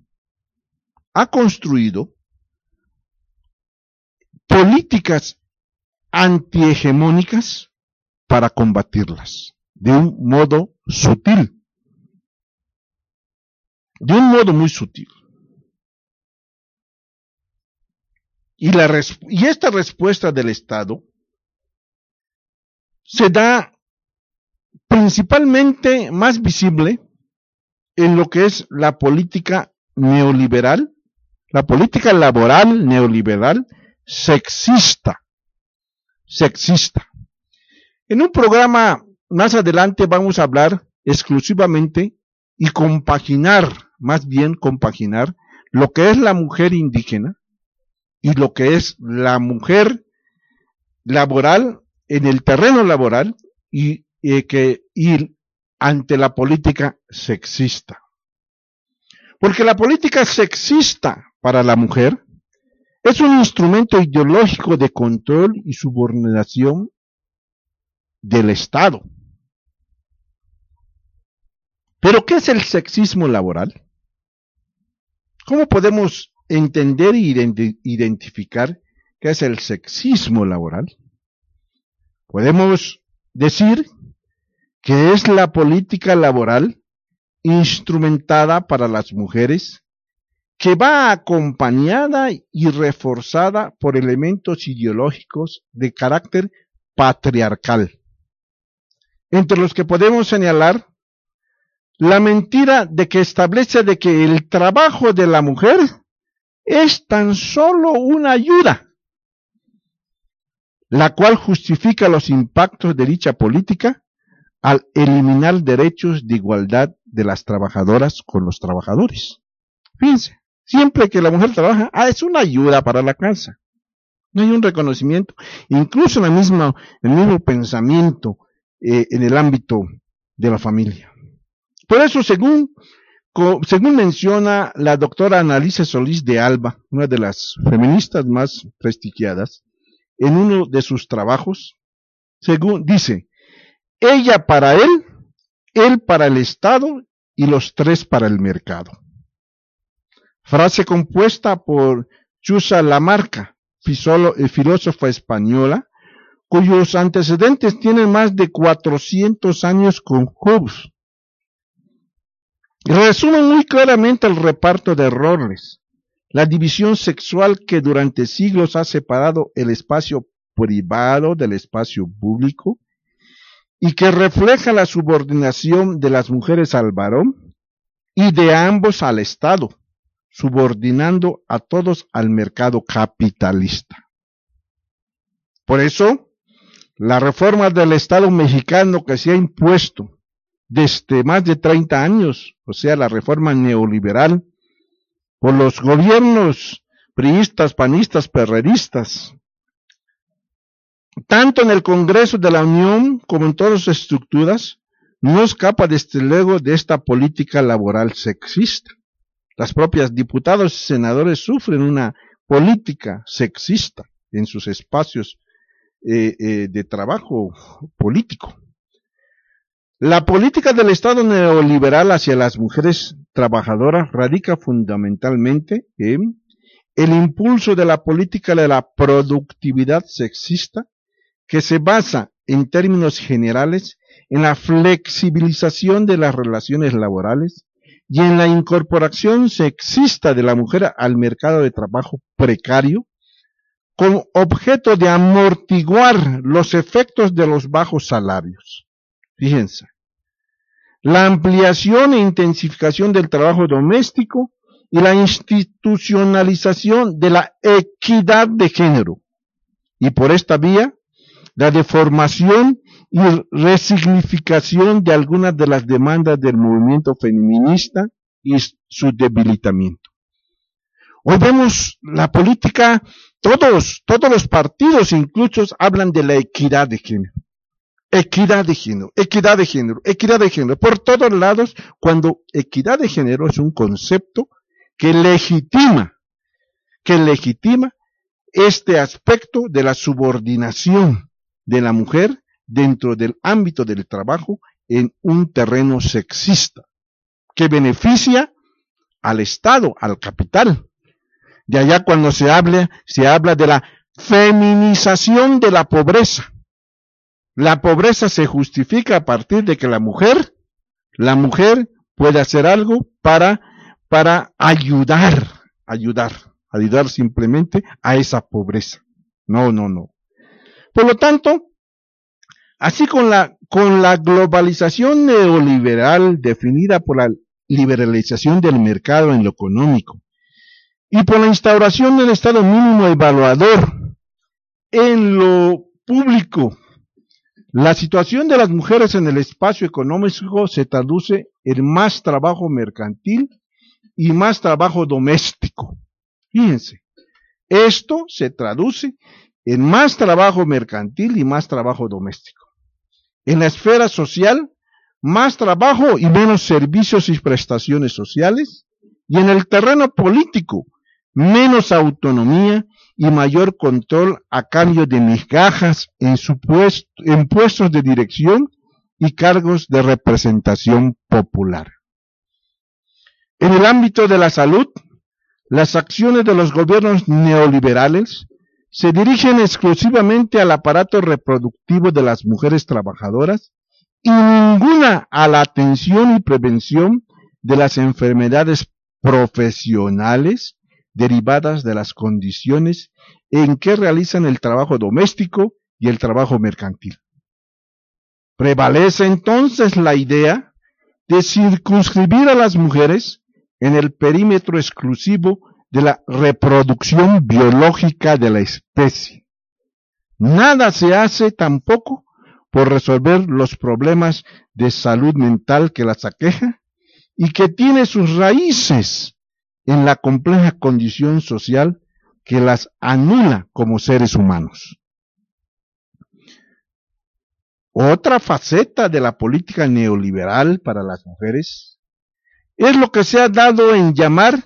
políticas antihegemónicas para combatirlas de un modo sutil, de un modo muy sutil. Y esta respuesta del Estado se da principalmente más visible en lo que es la política neoliberal, la política laboral neoliberal sexista. En un programa más adelante vamos a hablar exclusivamente y compaginar lo que es la mujer indígena y lo que es la mujer laboral en el terreno laboral y ante la política sexista. Porque la política sexista para la mujer es un instrumento ideológico de control y subordinación del Estado. ¿Pero qué es el sexismo laboral? ¿Cómo podemos entender e identificar qué es el sexismo laboral? Podemos decir que es la política laboral instrumentada para las mujeres, que va acompañada y reforzada por elementos ideológicos de carácter patriarcal, entre los que podemos señalar la mentira de que establece de que el trabajo de la mujer es tan solo una ayuda, la cual justifica los impactos de dicha política al eliminar derechos de igualdad de las trabajadoras con los trabajadores. Fíjense, siempre que la mujer trabaja, es una ayuda para la casa. No hay un reconocimiento, incluso el mismo pensamiento en el ámbito de la familia. Por eso, según menciona la doctora Annalise Solís de Alba, una de las feministas más prestigiadas, en uno de sus trabajos, dice, ella para él para el Estado y los tres para el mercado. Frase compuesta por Chusa Lamarca, filósofa española, cuyos antecedentes tienen más de 400 años con Hobbes. Resume muy claramente el reparto de roles, la división sexual que durante siglos ha separado el espacio privado del espacio público y que refleja la subordinación de las mujeres al varón y de ambos al Estado, subordinando a todos al mercado capitalista. Por eso, la reforma del Estado mexicano que se ha impuesto desde más de 30 años, o sea, la reforma neoliberal, por los gobiernos priistas, panistas, perreristas, tanto en el Congreso de la Unión como en todas sus estructuras, no escapa desde luego de esta política laboral sexista. Las propias diputados y senadores sufren una política sexista en sus espacios de trabajo político. La política del Estado neoliberal hacia las mujeres trabajadoras radica fundamentalmente en el impulso de la política de la productividad sexista, que se basa en términos generales en la flexibilización de las relaciones laborales, y en la incorporación sexista de la mujer al mercado de trabajo precario, con objeto de amortiguar los efectos de los bajos salarios. Fíjense, la ampliación e intensificación del trabajo doméstico y la institucionalización de la equidad de género, y por esta vía, la deformación y resignificación de algunas de las demandas del movimiento feminista y su debilitamiento. Hoy vemos la política, todos los partidos incluso hablan de la equidad de género. Equidad de género, equidad de género, equidad de género, por todos lados, cuando equidad de género es un concepto que legitima este aspecto de la subordinación de la mujer dentro del ámbito del trabajo en un terreno sexista, que beneficia al Estado, al capital. De allá cuando se habla de la feminización de la pobreza. La pobreza se justifica a partir de que la mujer puede hacer algo para ayudar simplemente a esa pobreza. No. Por lo tanto, así con la globalización neoliberal definida por la liberalización del mercado en lo económico y por la instauración del Estado mínimo evaluador en lo público, la situación de las mujeres en el espacio económico se traduce en más trabajo mercantil y más trabajo doméstico. Fíjense, esto se traduce en más trabajo mercantil y más trabajo doméstico. En la esfera social, más trabajo y menos servicios y prestaciones sociales, y en el terreno político, menos autonomía y mayor control a cambio de migajas en puestos de dirección y cargos de representación popular. En el ámbito de la salud, las acciones de los gobiernos neoliberales se dirigen exclusivamente al aparato reproductivo de las mujeres trabajadoras y ninguna a la atención y prevención de las enfermedades profesionales derivadas de las condiciones en que realizan el trabajo doméstico y el trabajo mercantil. Prevalece entonces la idea de circunscribir a las mujeres en el perímetro exclusivo de la reproducción biológica de la especie. Nada se hace tampoco por resolver los problemas de salud mental que las aqueja y que tiene sus raíces en la compleja condición social que las anula como seres humanos. Otra faceta de la política neoliberal para las mujeres es lo que se ha dado en llamar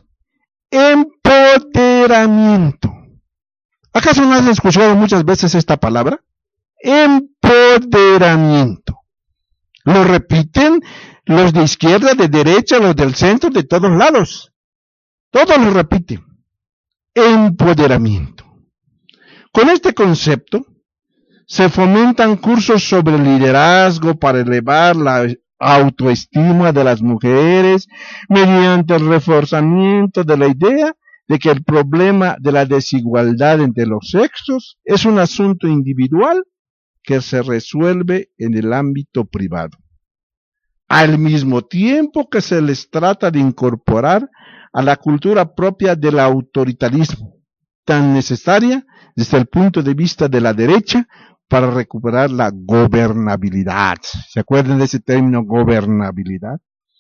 empoderamiento. ¿Acaso no has escuchado muchas veces esta palabra? Empoderamiento. Lo repiten los de izquierda, de derecha, los del centro, de todos lados. Todos lo repiten. Empoderamiento. Con este concepto se fomentan cursos sobre liderazgo para elevar la autoestima de las mujeres mediante el reforzamiento de la idea de que el problema de la desigualdad entre los sexos es un asunto individual que se resuelve en el ámbito privado, al mismo tiempo que se les trata de incorporar a la cultura propia del autoritarismo, tan necesaria desde el punto de vista de la derecha para recuperar la gobernabilidad. ¿Se acuerdan de ese término, gobernabilidad?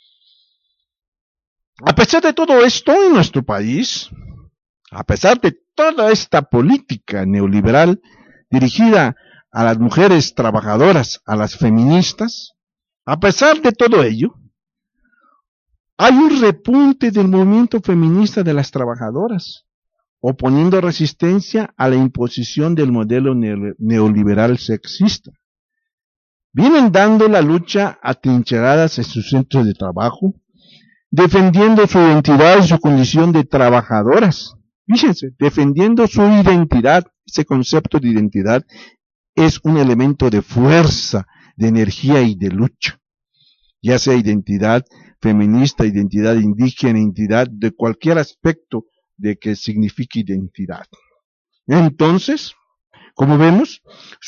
A pesar de todo esto en nuestro país, a pesar de toda esta política neoliberal dirigida a las mujeres trabajadoras, a las feministas, a pesar de todo ello, hay un repunte del movimiento feminista de las trabajadoras, oponiendo resistencia a la imposición del modelo neoliberal sexista. Vienen dando la lucha atrincheradas en sus centros de trabajo, defendiendo su identidad y su condición de trabajadoras. Fíjense, defendiendo su identidad, ese concepto de identidad es un elemento de fuerza, de energía y de lucha, ya sea identidad feminista, identidad indígena, identidad de cualquier aspecto de que signifique identidad. Entonces, como vemos,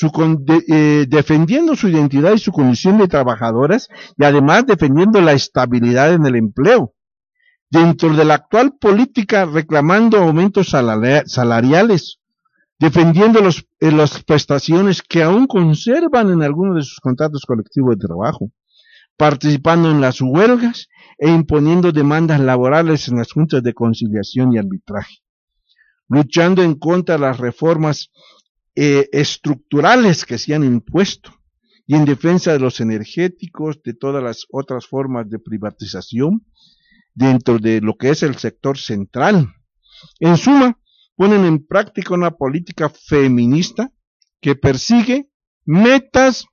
defendiendo su identidad y su condición de trabajadoras, y además defendiendo la estabilidad en el empleo. Dentro de la actual política, reclamando aumentos salariales, defendiendo las prestaciones que aún conservan en algunos de sus contratos colectivos de trabajo, participando en las huelgas e imponiendo demandas laborales en las juntas de conciliación y arbitraje, luchando en contra de las reformas estructurales que se han impuesto y en defensa de los energéticos, de todas las otras formas de privatización dentro de lo que es el sector central. En suma, ponen en práctica una política feminista que persigue metas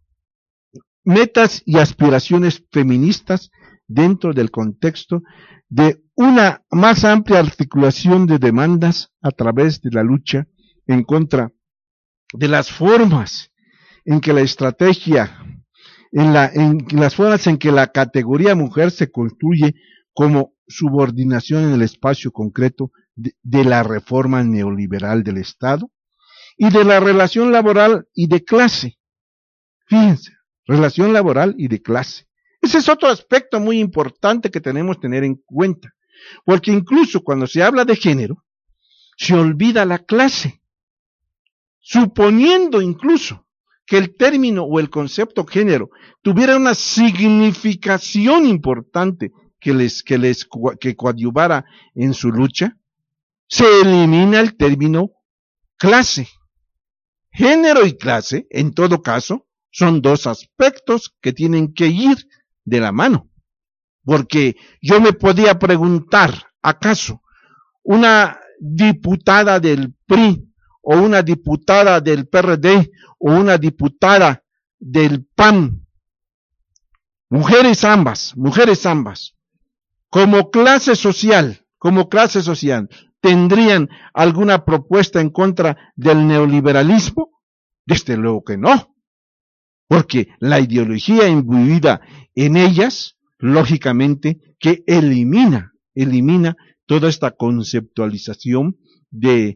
y aspiraciones feministas dentro del contexto de una más amplia articulación de demandas a través de la lucha en contra de las formas en que la estrategia, en las formas en que la categoría mujer se construye como subordinación en el espacio concreto de la reforma neoliberal del Estado y de la relación laboral y de clase. Fíjense, relación laboral y de clase. Ese es otro aspecto muy importante que tenemos que tener en cuenta, porque incluso cuando se habla de género, se olvida la clase, suponiendo incluso que el término o el concepto género tuviera una significación importante que coadyuvara en su lucha, se elimina el término clase. Género y clase, en todo caso, son dos aspectos que tienen que ir de la mano. Porque yo me podía preguntar, ¿acaso una diputada del PRI o una diputada del PRD o una diputada del PAN, mujeres ambas, como clase social, tendrían alguna propuesta en contra del neoliberalismo? Desde luego que no, porque la ideología imbuida en ellas, lógicamente, que elimina toda esta conceptualización de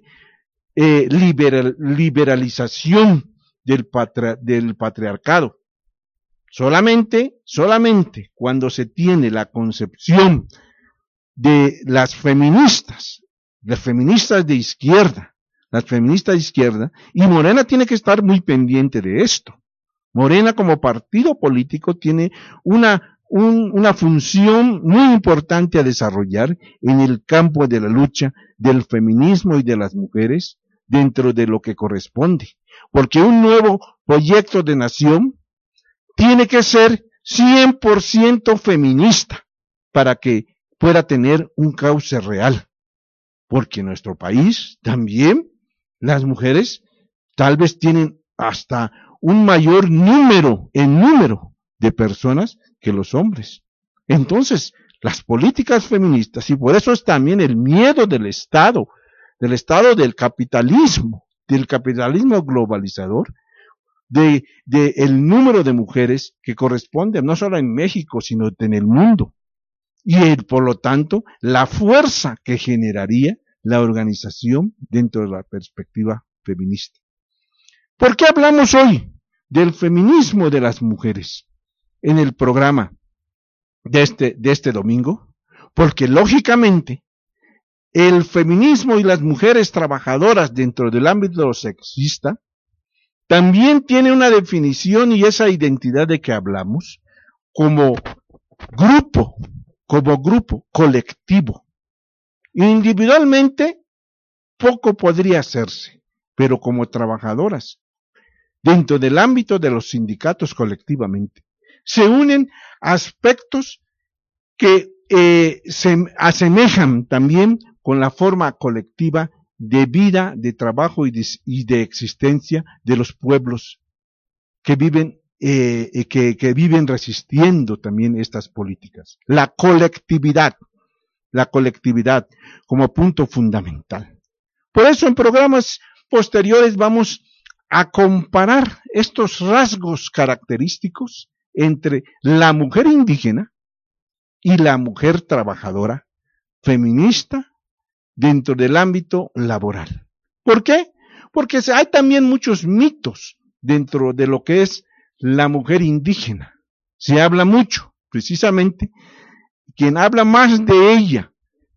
liberalización del patriarcado. Solamente cuando se tiene la concepción de las feministas de izquierda, y Morena tiene que estar muy pendiente de esto. Morena como partido político tiene una función muy importante a desarrollar en el campo de la lucha del feminismo y de las mujeres dentro de lo que corresponde, porque un nuevo proyecto de nación tiene que ser 100% feminista para que pueda tener un cauce real, porque en nuestro país también las mujeres tal vez tienen hasta un mayor número de personas que los hombres. Entonces, las políticas feministas, y por eso es también el miedo del Estado del capitalismo globalizador, de el número de mujeres que corresponde no solo en México, sino en el mundo, y por lo tanto, la fuerza que generaría la organización dentro de la perspectiva feminista. ¿Por qué hablamos hoy del feminismo de las mujeres en el programa de este domingo? Porque lógicamente el feminismo y las mujeres trabajadoras dentro del ámbito sexista también tiene una definición y esa identidad de que hablamos como grupo colectivo. Individualmente poco podría hacerse, pero como trabajadoras dentro del ámbito de los sindicatos colectivamente se unen aspectos que se asemejan también con la forma colectiva de vida, de trabajo y de existencia de los pueblos que viven resistiendo también estas políticas. La colectividad como punto fundamental. Por eso en programas posteriores vamos a comparar estos rasgos característicos entre la mujer indígena y la mujer trabajadora, feminista, dentro del ámbito laboral. ¿Por qué? Porque hay también muchos mitos dentro de lo que es la mujer indígena. Se habla mucho, precisamente, quien habla más de ella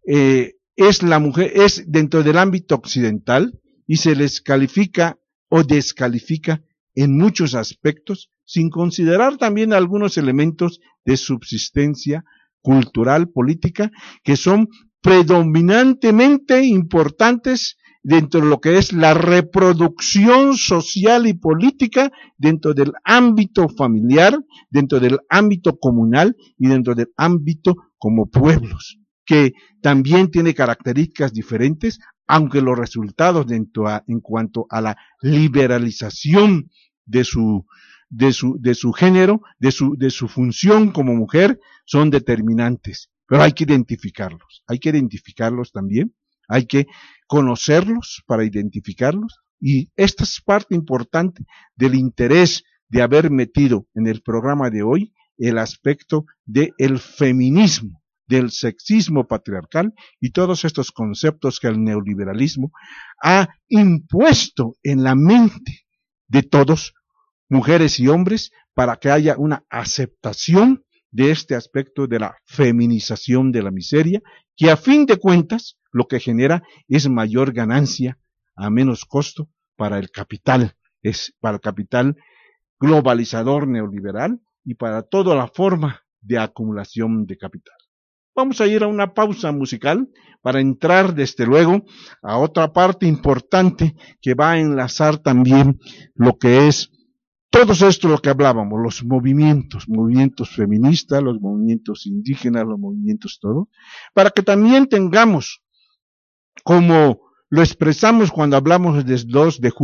es la mujer, es dentro del ámbito occidental, y se les califica o descalifica en muchos aspectos, sin considerar también algunos elementos de subsistencia cultural, política, que son predominantemente importantes dentro de lo que es la reproducción social y política dentro del ámbito familiar, dentro del ámbito comunal y dentro del ámbito como pueblos, que también tiene características diferentes, aunque los resultados en cuanto a la liberalización de su género, de su función como mujer, son determinantes. Pero hay que identificarlos también, hay que conocerlos para identificarlos, y esta es parte importante del interés de haber metido en el programa de hoy el aspecto del feminismo, del sexismo patriarcal y todos estos conceptos que el neoliberalismo ha impuesto en la mente de todos, mujeres y hombres, para que haya una aceptación de este aspecto de la feminización de la miseria, que a fin de cuentas lo que genera es mayor ganancia a menos costo para el capital, para el capital globalizador neoliberal y para toda la forma de acumulación de capital. Vamos a ir a una pausa musical para entrar desde luego a otra parte importante que va a enlazar también lo que es todo esto lo que hablábamos, los movimientos feministas, los movimientos indígenas, los movimientos todo, para que también tengamos, como lo expresamos cuando hablamos del 2 de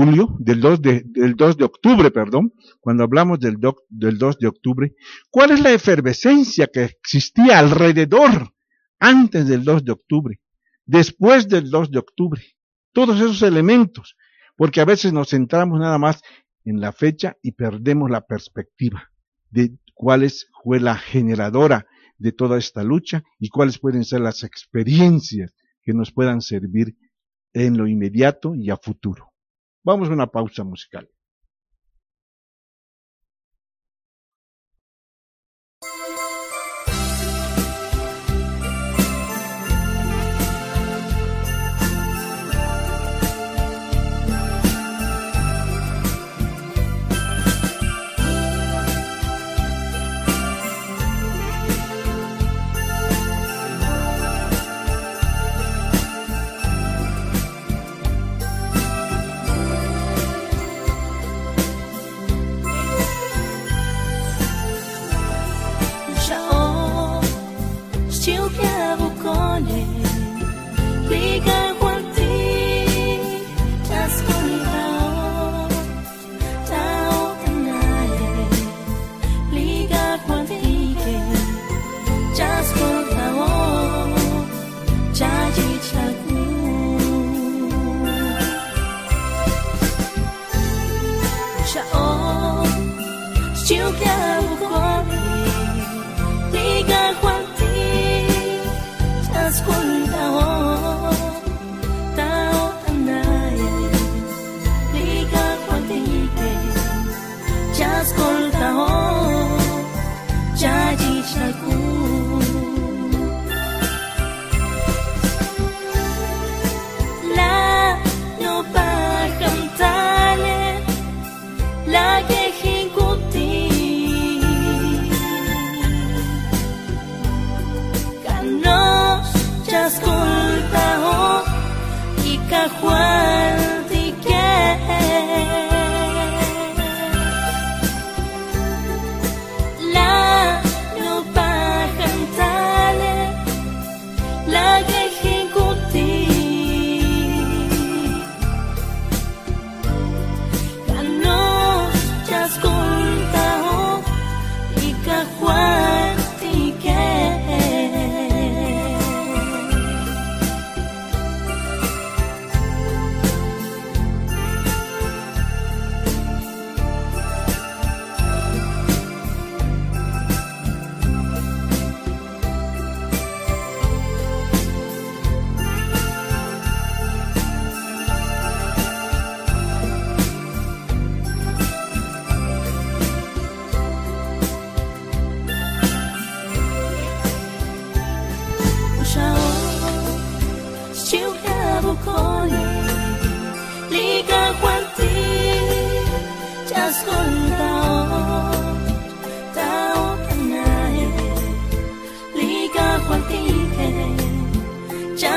octubre, cuando hablamos del 2 de octubre, ¿cuál es la efervescencia que existía alrededor antes del 2 de octubre, después del 2 de octubre? Todos esos elementos, porque a veces nos centramos nada más en la fecha y perdemos la perspectiva de cuál fue la generadora de toda esta lucha y cuáles pueden ser las experiencias que nos puedan servir en lo inmediato y a futuro. Vamos a una pausa musical.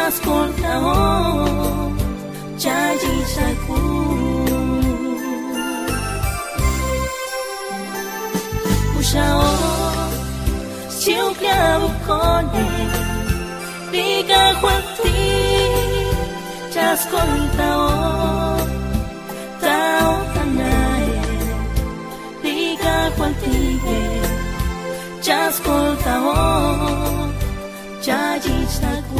ascoltao, Chaji Saku. Ushao, Chiucliavo Cone, Riga Juanti, Chascoltao, Tao Tanae, Riga Juanti, Chascoltao, Chaji Saku.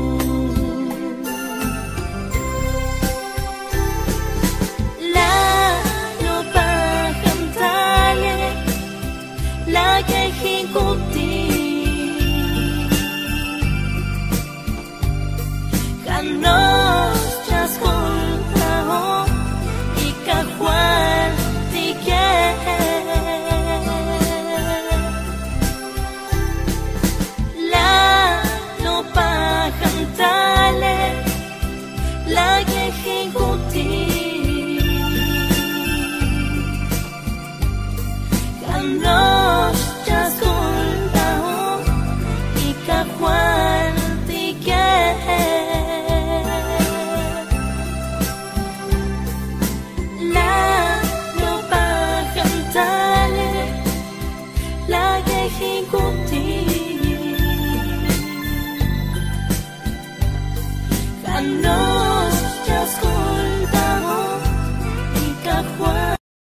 La que ejecuté Ganos Chascoltao y Cajuan Tique La no pa cantale La que ejecuté Ganos Chascoltao y Cajuan Tique La no pa cantale La que ejecuté Ganos Chascoltao y Cajuan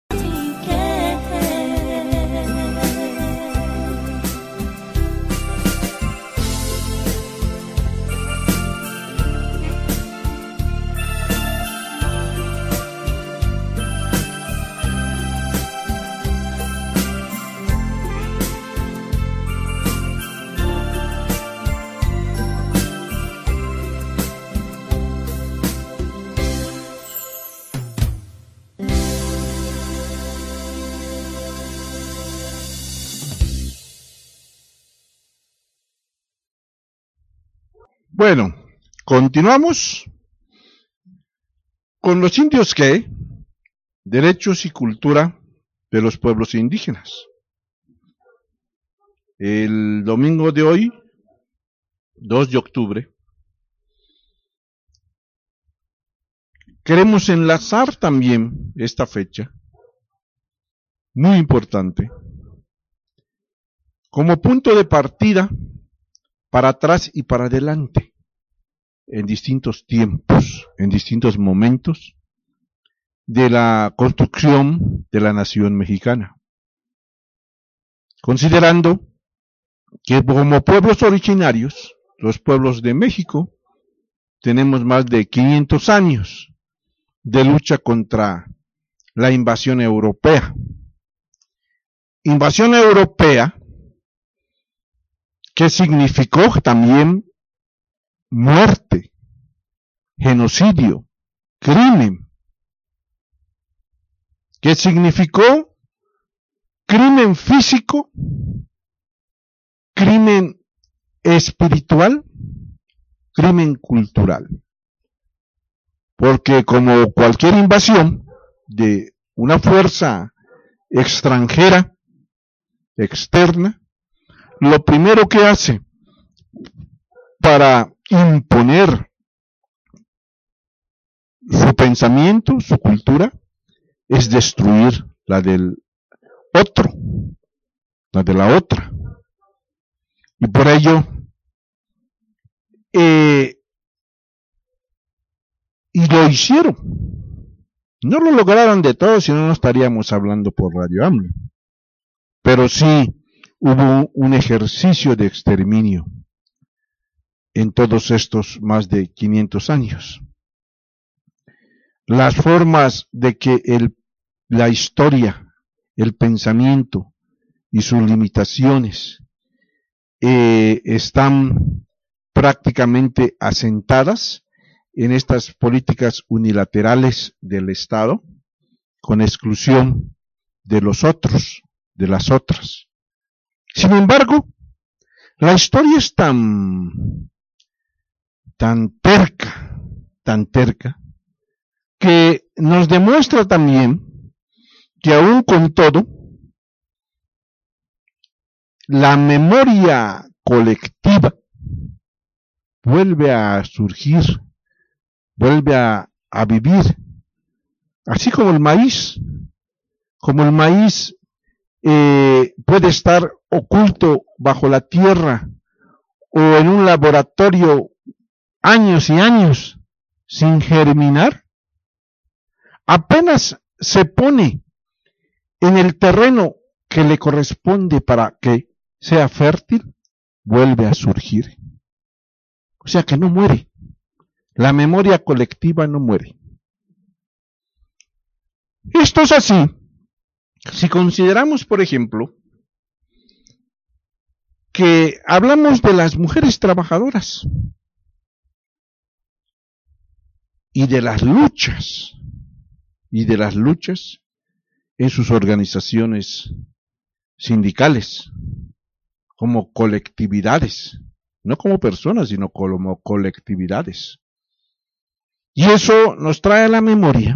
Bueno, continuamos con los indios que, derechos y cultura de los pueblos indígenas. El domingo de hoy, 2 de octubre, queremos enlazar también esta fecha, muy importante, como punto de partida para atrás y para adelante, en distintos tiempos, en distintos momentos de la construcción de la nación mexicana. Considerando que como pueblos originarios, los pueblos de México, tenemos más de 500 años de lucha contra la invasión europea. Invasión europea que significó también muerte, genocidio, crimen, que significó crimen físico, crimen espiritual, crimen cultural. Porque como cualquier invasión de una fuerza extranjera, externa, lo primero que hace para imponer su pensamiento, su cultura, es destruir la del otro, la de la otra. Y por ello, y lo hicieron. No lo lograron de todo, si no, no estaríamos hablando por Radio AMLO. Pero sí hubo un ejercicio de exterminio en todos estos más de 500 años. Las formas de que la historia, el pensamiento y sus limitaciones están prácticamente asentadas en estas políticas unilaterales del Estado, con exclusión de los otros, de las otras. Sin embargo, la historia es tan terca, que nos demuestra también que aún con todo, la memoria colectiva vuelve a surgir, vuelve a vivir. Así como el maíz puede estar oculto bajo la tierra o en un laboratorio años y años sin germinar, apenas se pone en el terreno que le corresponde para que sea fértil, vuelve a surgir. O sea que no muere. La memoria colectiva no muere. Esto es así. Si consideramos, por ejemplo, que hablamos de las mujeres trabajadoras y de las luchas en sus organizaciones sindicales, como colectividades, no como personas, sino como colectividades. Y eso nos trae a la memoria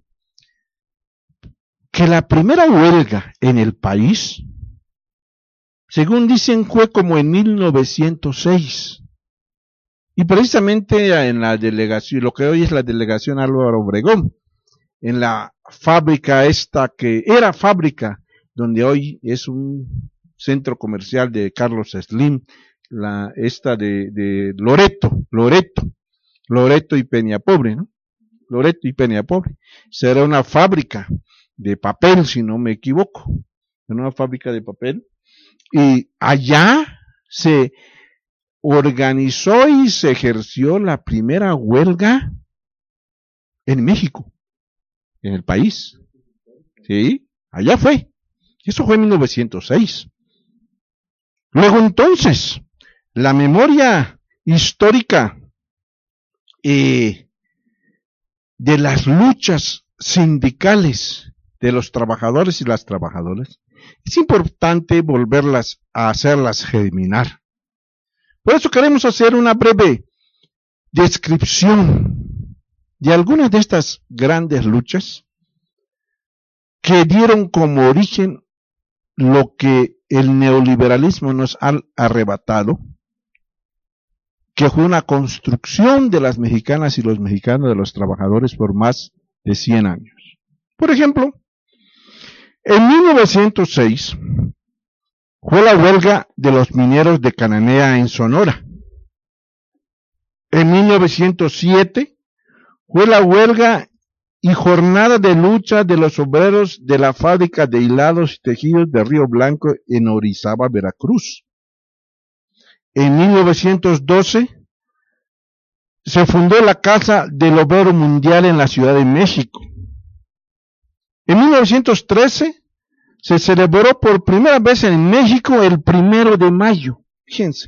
que la primera huelga en el país, según dicen, fue como en 1906. Y precisamente en la delegación, lo que hoy es la delegación Álvaro Obregón, en la fábrica esta que era fábrica, donde hoy es un centro comercial de Carlos Slim, esta de Loreto y Peñapobre, ¿no? Loreto y Peñapobre. Será una fábrica de papel, si no me equivoco, una fábrica de papel. Y allá se organizó y se ejerció la primera huelga en México, en el país. Sí, allá fue. Eso fue en 1906. Luego entonces, la memoria histórica de las luchas sindicales de los trabajadores y las trabajadoras, es importante volverlas a hacerlas germinar. Por eso queremos hacer una breve descripción de algunas de estas grandes luchas que dieron como origen lo que el neoliberalismo nos ha arrebatado, que fue una construcción de las mexicanas y los mexicanos, de los trabajadores, por más de 100 años. Por ejemplo, en 1906 fue la huelga de los mineros de Cananea en Sonora. En 1907 fue la huelga y jornada de lucha de los obreros de la fábrica de hilados y tejidos de Río Blanco en Orizaba, Veracruz. En 1912 se fundó la Casa del Obrero Mundial en la Ciudad de México. En 1913 se celebró por primera vez en México el 1 de mayo. Fíjense,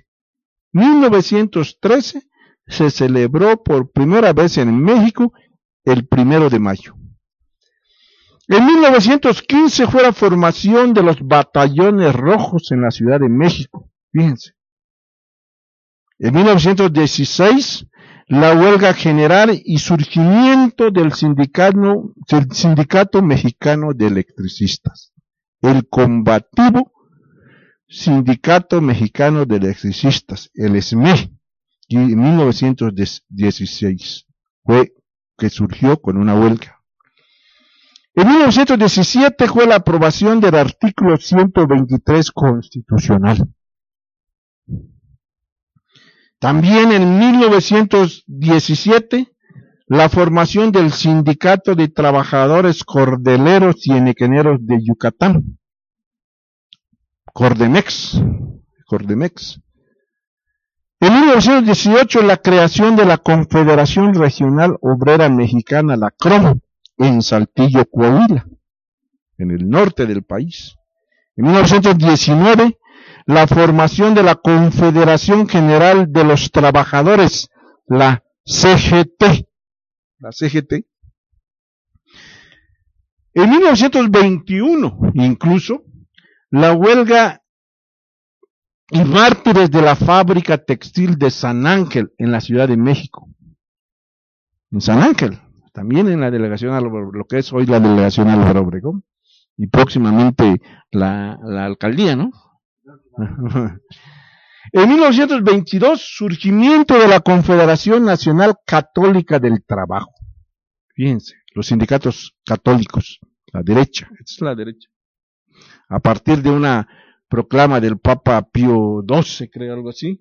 1913 se celebró por primera vez en México el 1 de mayo. En 1915 fue la formación de los batallones rojos en la Ciudad de México. Fíjense. En 1916, la huelga general y surgimiento del Sindicato Mexicano de Electricistas, el combativo Sindicato Mexicano de Electricistas, el SME, y en 1916 fue que surgió con una huelga. En 1917 fue la aprobación del artículo 123 constitucional. También en 1917, la formación del Sindicato de Trabajadores Cordeleros y Enequeneros de Yucatán, Cordemex. En 1918, la creación de la Confederación Regional Obrera Mexicana, la CROM, en Saltillo, Coahuila, en el norte del país. En 1919, la formación de la Confederación General de los Trabajadores, la CGT. En 1921, incluso, la huelga y mártires de la fábrica textil de San Ángel en la Ciudad de México. En San Ángel, también en la delegación, lo que es hoy la delegación Álvaro Obregón, y próximamente la alcaldía, ¿no? En 1922, surgimiento de la Confederación Nacional Católica del Trabajo. Fíjense, los sindicatos católicos, la derecha, esta es la derecha. A partir de una proclama del Papa Pío XII, creo, algo así,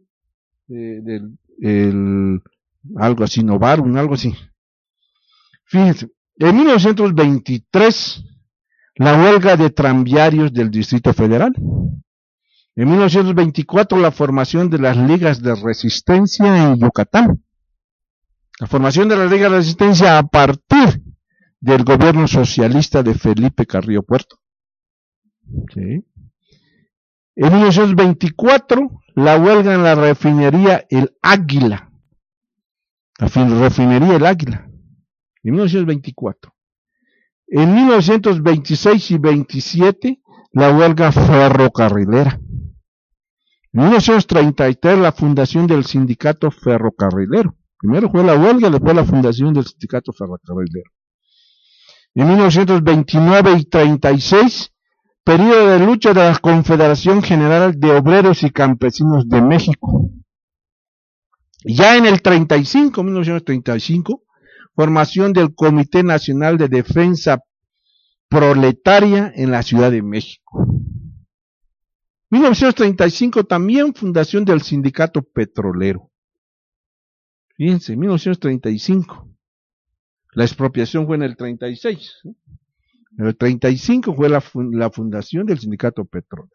algo así, Novarum, algo así. Fíjense, en 1923, la huelga de tranviarios del Distrito Federal. En 1924, la formación de las ligas de resistencia en Yucatán. La formación de las ligas de resistencia a partir del gobierno socialista de Felipe Carrillo Puerto. ¿Sí? En 1924, la huelga en la refinería El Águila. La refinería El Águila. En 1924. En 1926 y 27, la huelga ferrocarrilera. En 1933, la fundación del sindicato ferrocarrilero. Primero fue la huelga, después la fundación del sindicato ferrocarrilero. En 1929 y 36, periodo de lucha de la Confederación General de Obreros y Campesinos de México. Ya en el 1935, formación del Comité Nacional de Defensa Proletaria en la Ciudad de México. 1935 también fundación del Sindicato Petrolero. Fíjense, 1935. La expropiación fue en el 36. En el 35 fue la fundación del Sindicato Petrolero.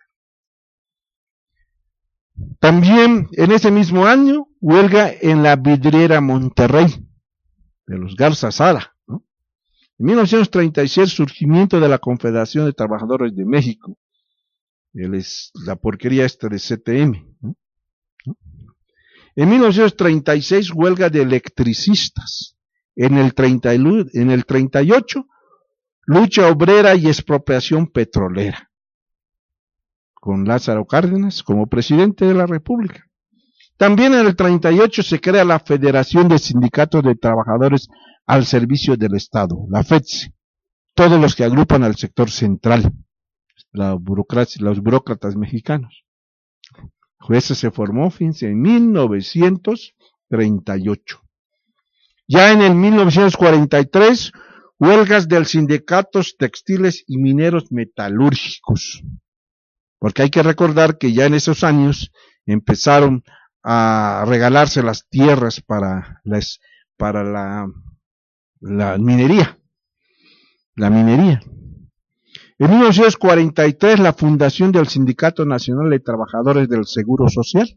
También en ese mismo año, huelga en la vidriera Monterrey, de los Garza Sada, ¿no? En 1936, surgimiento de la Confederación de Trabajadores de México. La porquería esta de CTM, ¿no? En 1936, huelga de electricistas. En el 38, lucha obrera y expropiación petrolera, con Lázaro Cárdenas como presidente de la República. También en el 38 se crea la Federación de Sindicatos de Trabajadores al Servicio del Estado, la FETSE, todos los que agrupan al sector central, la burocracia, los burócratas mexicanos. Ese se formó, fíjense, en 1938. Ya en el 1943, huelgas del sindicatos textiles y mineros metalúrgicos. Porque hay que recordar que ya en esos años empezaron a regalarse las tierras para la minería. La minería. En 1943, la fundación del Sindicato Nacional de Trabajadores del Seguro Social.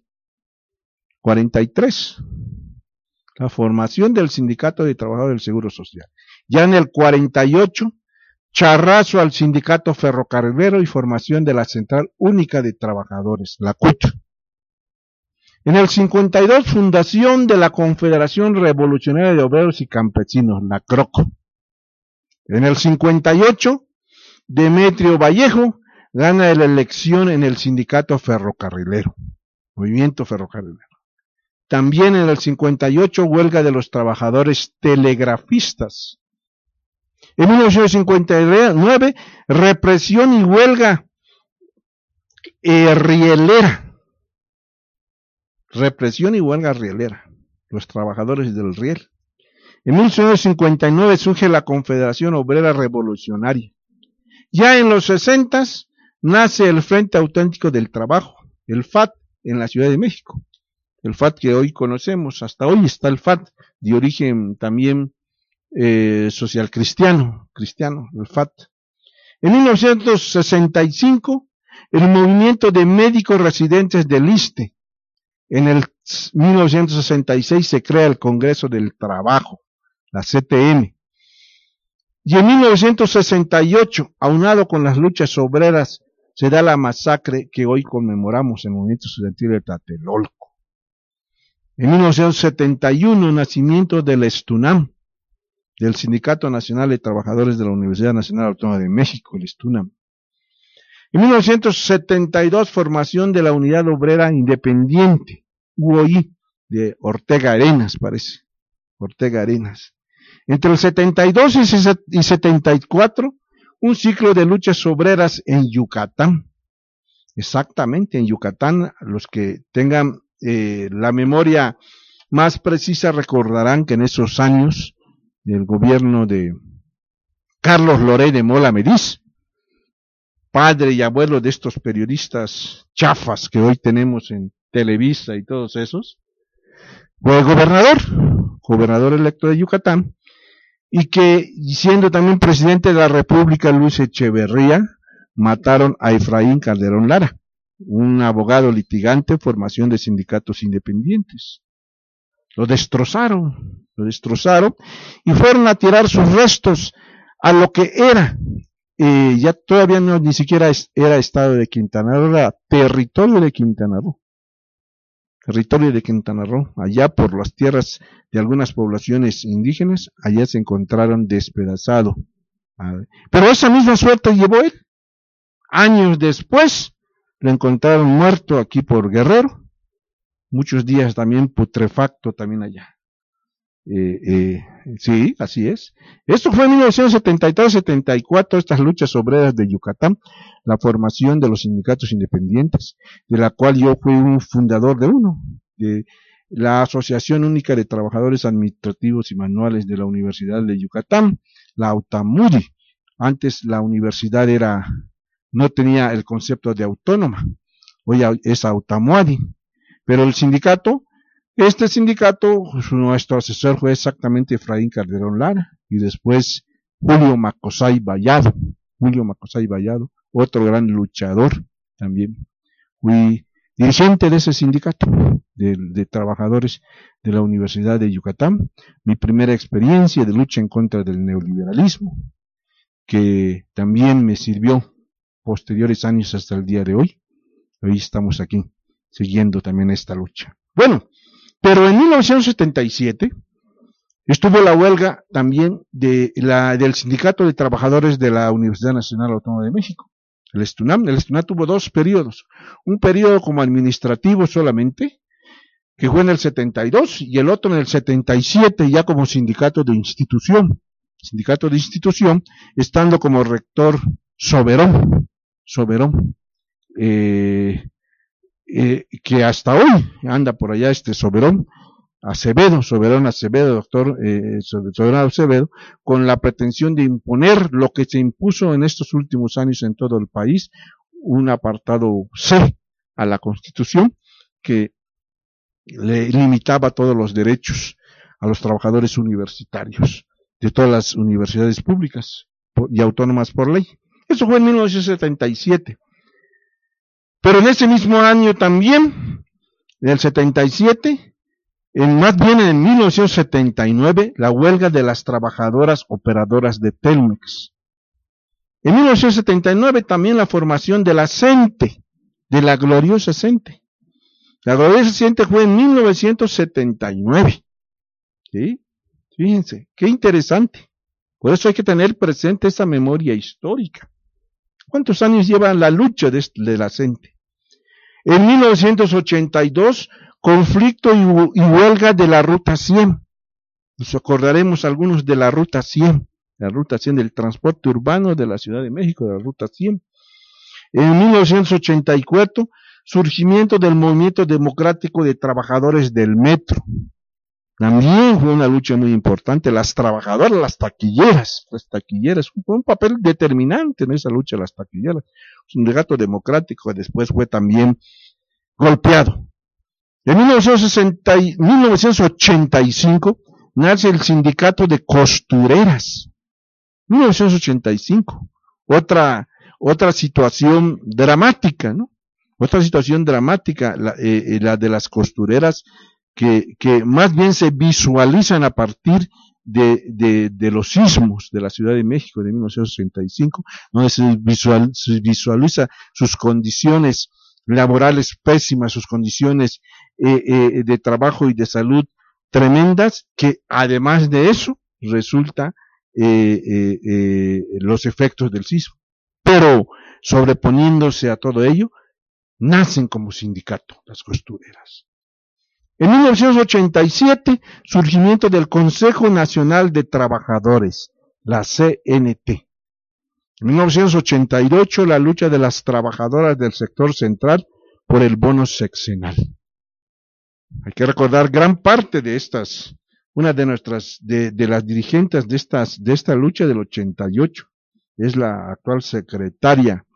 43. La formación del Sindicato de Trabajadores del Seguro Social. Ya en el 48, charrazo al Sindicato Ferrocarrilero y formación de la Central Única de Trabajadores, la CUT. En el 52, fundación de la Confederación Revolucionaria de Obreros y Campesinos, la CROC. En el 58, Demetrio Vallejo gana la elección en el Sindicato Ferrocarrilero, Movimiento Ferrocarrilero. También en el 58, huelga de los trabajadores telegrafistas. En 1959, represión y huelga rielera. Represión y huelga rielera, los trabajadores del riel. En 1959 surge la Confederación Obrera Revolucionaria. Ya en los 60 nace el Frente Auténtico del Trabajo, el FAT, en la Ciudad de México. El FAT que hoy conocemos, hasta hoy está el FAT, de origen también social cristiano, el FAT. En 1965, el movimiento de médicos residentes del ISSSTE. En el 1966 se crea el Congreso del Trabajo, la CTM. Y en 1968, aunado con las luchas obreras, se da la masacre que hoy conmemoramos en el movimiento estudiantil de Tlatelolco. En 1971, nacimiento del STUNAM, del Sindicato Nacional de Trabajadores de la Universidad Nacional Autónoma de México, el STUNAM. En 1972, formación de la Unidad Obrera Independiente, UOI, de Ortega Arenas, parece. Ortega Arenas. Entre el 72 y 74, un ciclo de luchas obreras en Yucatán. Exactamente, en Yucatán, los que tengan la memoria más precisa recordarán que en esos años del gobierno de Carlos Loret de Mola Mediz, padre y abuelo de estos periodistas chafas que hoy tenemos en Televisa y todos esos, fue gobernador electo de Yucatán, y que siendo también presidente de la República Luis Echeverría, mataron a Efraín Calderón Lara, un abogado litigante, formación de sindicatos independientes. Lo destrozaron y fueron a tirar sus restos a lo que era, ya todavía no ni siquiera era estado de Quintana Roo, era territorio de Quintana Roo, allá por las tierras de algunas poblaciones indígenas, allá se encontraron despedazado. Pero esa misma suerte llevó él. Años después, lo encontraron muerto aquí por Guerrero, muchos días también putrefacto también allá. Sí, así es. Esto fue en 1973-74, estas luchas obreras de Yucatán, la formación de los sindicatos independientes, de la cual yo fui un fundador de uno, de la Asociación Única de Trabajadores Administrativos y Manuales de la Universidad de Yucatán, la AUTAMUDI. Antes la universidad no tenía el concepto de autónoma, hoy es AUTAMUDI, pero el sindicato, nuestro asesor fue exactamente Efraín Calderón Lara, y después Julio Macosay Vallado, otro gran luchador también. Fui dirigente de ese sindicato de trabajadores de la Universidad de Yucatán, mi primera experiencia de lucha en contra del neoliberalismo, que también me sirvió posteriores años hasta el día de hoy. Hoy estamos aquí, siguiendo también esta lucha. Bueno, pero en 1977 estuvo la huelga también del Sindicato de Trabajadores de la Universidad Nacional Autónoma de México, el STUNAM. El STUNAM tuvo dos periodos, un periodo como administrativo solamente, que fue en el 72, y el otro en el 77 ya como sindicato de institución, estando como rector Soberón, que hasta hoy anda por allá Soberón Acevedo, doctor Soberón Acevedo, con la pretensión de imponer lo que se impuso en estos últimos años en todo el país, un apartado C a la Constitución que le limitaba todos los derechos a los trabajadores universitarios de todas las universidades públicas y autónomas por ley. Eso fue en 1977. Pero en ese mismo año también, en el 77, más bien en 1979, la huelga de las trabajadoras operadoras de Telmex. En 1979 también la formación de la CENTE, de la gloriosa CENTE. La gloriosa CENTE fue en 1979. ¿Sí? Fíjense, qué interesante. Por eso hay que tener presente esa memoria histórica. ¿Cuántos años lleva la lucha de la CENTE? En 1982, conflicto y huelga de la Ruta 100. Nos acordaremos algunos de la Ruta 100 del transporte urbano de la Ciudad de México, de la Ruta 100. En 1984, surgimiento del movimiento democrático de trabajadores del metro. También fue una lucha muy importante. Las trabajadoras, las taquilleras, fue un papel determinante en esa lucha, las taquilleras. Un sindicato democrático que después fue también golpeado. En 1985 nace el sindicato de costureras. 1985. Otra situación dramática, ¿no? La de las costureras que más bien se visualizan a partir de los sismos de la Ciudad de México de 1965, donde se visualiza sus condiciones laborales pésimas, sus condiciones de trabajo y de salud tremendas, que además de eso resulta los efectos del sismo. Pero sobreponiéndose a todo ello, nacen como sindicato las costureras. En 1987, surgimiento del Consejo Nacional de Trabajadores, la CNT. En 1988, la lucha de las trabajadoras del sector central por el bono sexenal. Hay que recordar gran parte de estas, una de nuestras, de las dirigentes de esta lucha del 88, es la actual secretaria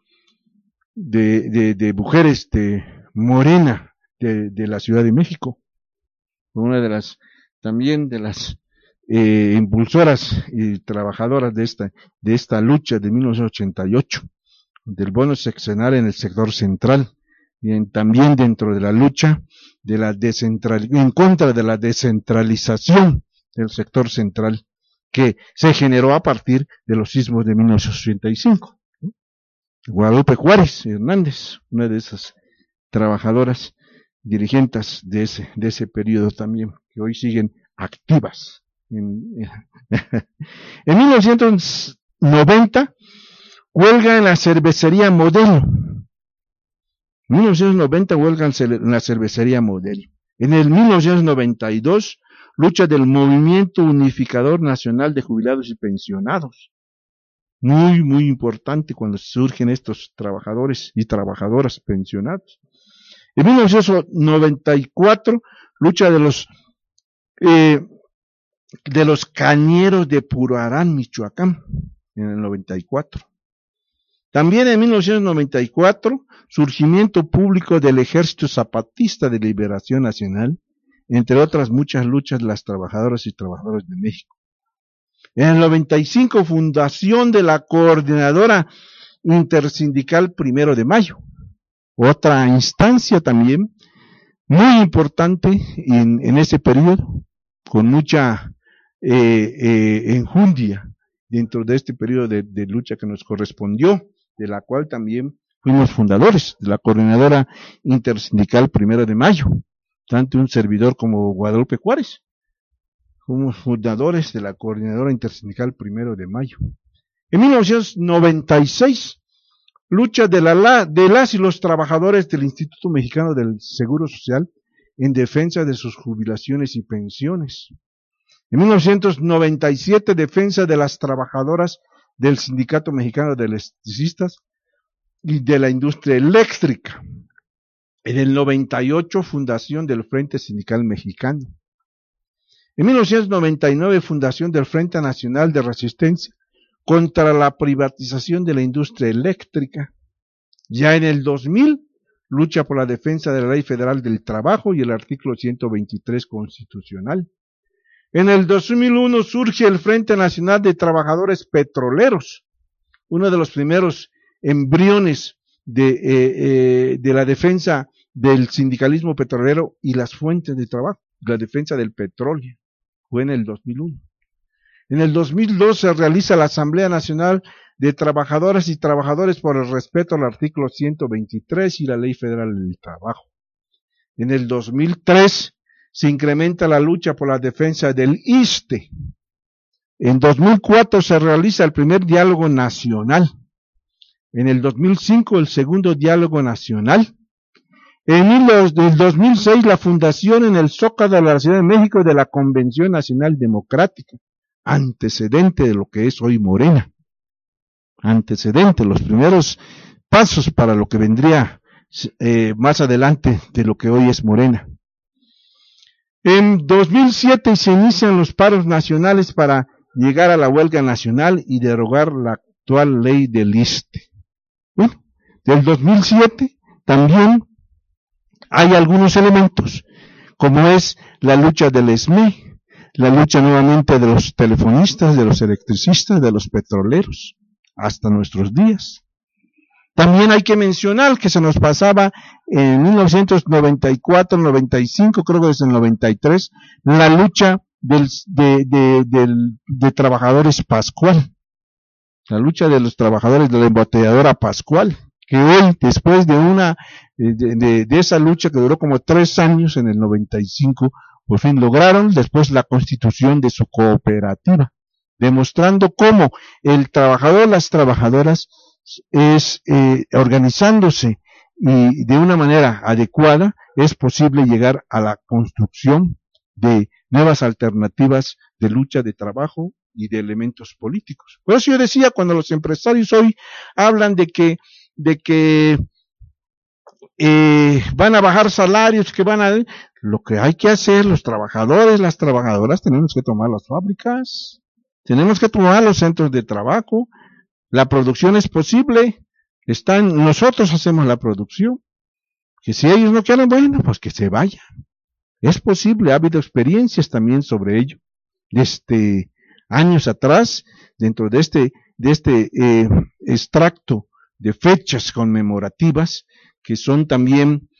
de mujeres de Morena de la Ciudad de México, una de las, también de las impulsoras y trabajadoras de esta lucha de 1988, del bono sexenal en el sector central, y también dentro de la lucha de la en contra de la descentralización del sector central que se generó a partir de los sismos de 1985. Guadalupe Juárez Hernández, una de esas trabajadoras dirigentes de ese periodo también, que hoy siguen activas. En 1990, huelga en la cervecería Modelo. 1990, huelga en la cervecería Modelo. En el 1992, lucha del Movimiento Unificador Nacional de Jubilados y Pensionados. Muy, muy importante cuando surgen estos trabajadores y trabajadoras pensionados. En 1994, lucha de los cañeros de Puruarán, Michoacán, en el 94. También en 1994, surgimiento público del Ejército Zapatista de Liberación Nacional, entre otras muchas luchas de las trabajadoras y trabajadores de México. En el 95, fundación de la Coordinadora Intersindical 1 de Mayo, otra instancia también muy importante en ese periodo, con mucha enjundia dentro de este periodo de lucha que nos correspondió, de la cual también fuimos fundadores, de la Coordinadora Intersindical 1 de Mayo, tanto un servidor como Guadalupe Juárez. Fuimos fundadores de la Coordinadora Intersindical 1 de Mayo. En 1996, lucha de las y los trabajadores del Instituto Mexicano del Seguro Social en defensa de sus jubilaciones y pensiones. En 1997, defensa de las trabajadoras del Sindicato Mexicano de Electricistas y de la Industria Eléctrica. En el 98, fundación del Frente Sindical Mexicano. En 1999, fundación del Frente Nacional de Resistencia contra la privatización de la industria eléctrica. Ya en el 2000, lucha por la defensa de la Ley Federal del Trabajo y el artículo 123 constitucional. En el 2001 surge el Frente Nacional de Trabajadores Petroleros, uno de los primeros embriones de la defensa del sindicalismo petrolero y las fuentes de trabajo, la defensa del petróleo, fue en el 2001. En el 2002 se realiza la Asamblea Nacional de Trabajadoras y Trabajadores por el respeto al artículo 123 y la Ley Federal del Trabajo. En el 2003 se incrementa la lucha por la defensa del ISSSTE. En 2004 se realiza el primer diálogo nacional. En el 2005 el segundo diálogo nacional. En el 2006 la fundación en el Zócalo de la Ciudad de México de la Convención Nacional Democrática, antecedente de lo que es hoy Morena. Antecedente, los primeros pasos para lo que vendría más adelante de lo que hoy es Morena. En 2007 se inician los paros nacionales para llegar a la huelga nacional y derogar la actual ley del ISSSTE. Bueno, del 2007 también hay algunos elementos, como es la lucha del SME, la lucha nuevamente de los telefonistas, de los electricistas, de los petroleros, hasta nuestros días. También hay que mencionar que se nos pasaba en 1994, 95, creo que desde el 93, la lucha de trabajadores Pascual, la lucha de los trabajadores de la embotelladora Pascual, que hoy, después de esa lucha que duró como 3 años en el 95, por fin lograron después la constitución de su cooperativa, demostrando cómo el trabajador, las trabajadoras, es organizándose y de una manera adecuada es posible llegar a la construcción de nuevas alternativas de lucha de trabajo y de elementos políticos. Por eso yo decía, cuando los empresarios hoy hablan de que van a bajar salarios, lo que hay que hacer, los trabajadores, las trabajadoras, tenemos que tomar las fábricas, tenemos que tomar los centros de trabajo, la producción es posible, nosotros hacemos la producción, que si ellos no quieren, bueno, pues que se vayan. Es posible, ha habido experiencias también sobre ello, años atrás, dentro de este extracto de fechas conmemorativas, que son también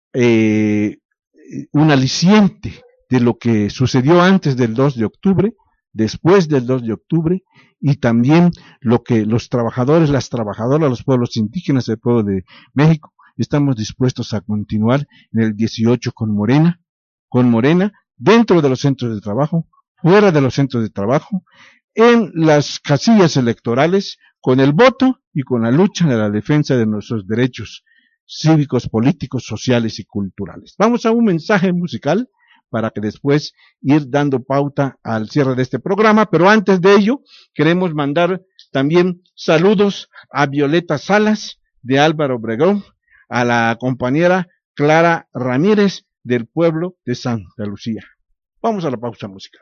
un aliciente de lo que sucedió antes del 2 de octubre, después del 2 de octubre, y también lo que los trabajadores, las trabajadoras, los pueblos indígenas del pueblo de México, estamos dispuestos a continuar en el 18 con Morena, dentro de los centros de trabajo, fuera de los centros de trabajo, en las casillas electorales, con el voto y con la lucha de la defensa de nuestros derechos cívicos, políticos, sociales y culturales. Vamos a un mensaje musical para que después ir dando pauta al cierre de este programa, pero antes de ello queremos mandar también saludos a Violeta Salas de Álvaro Obregón, a la compañera Clara Ramírez del pueblo de Santa Lucía. Vamos a la pausa musical.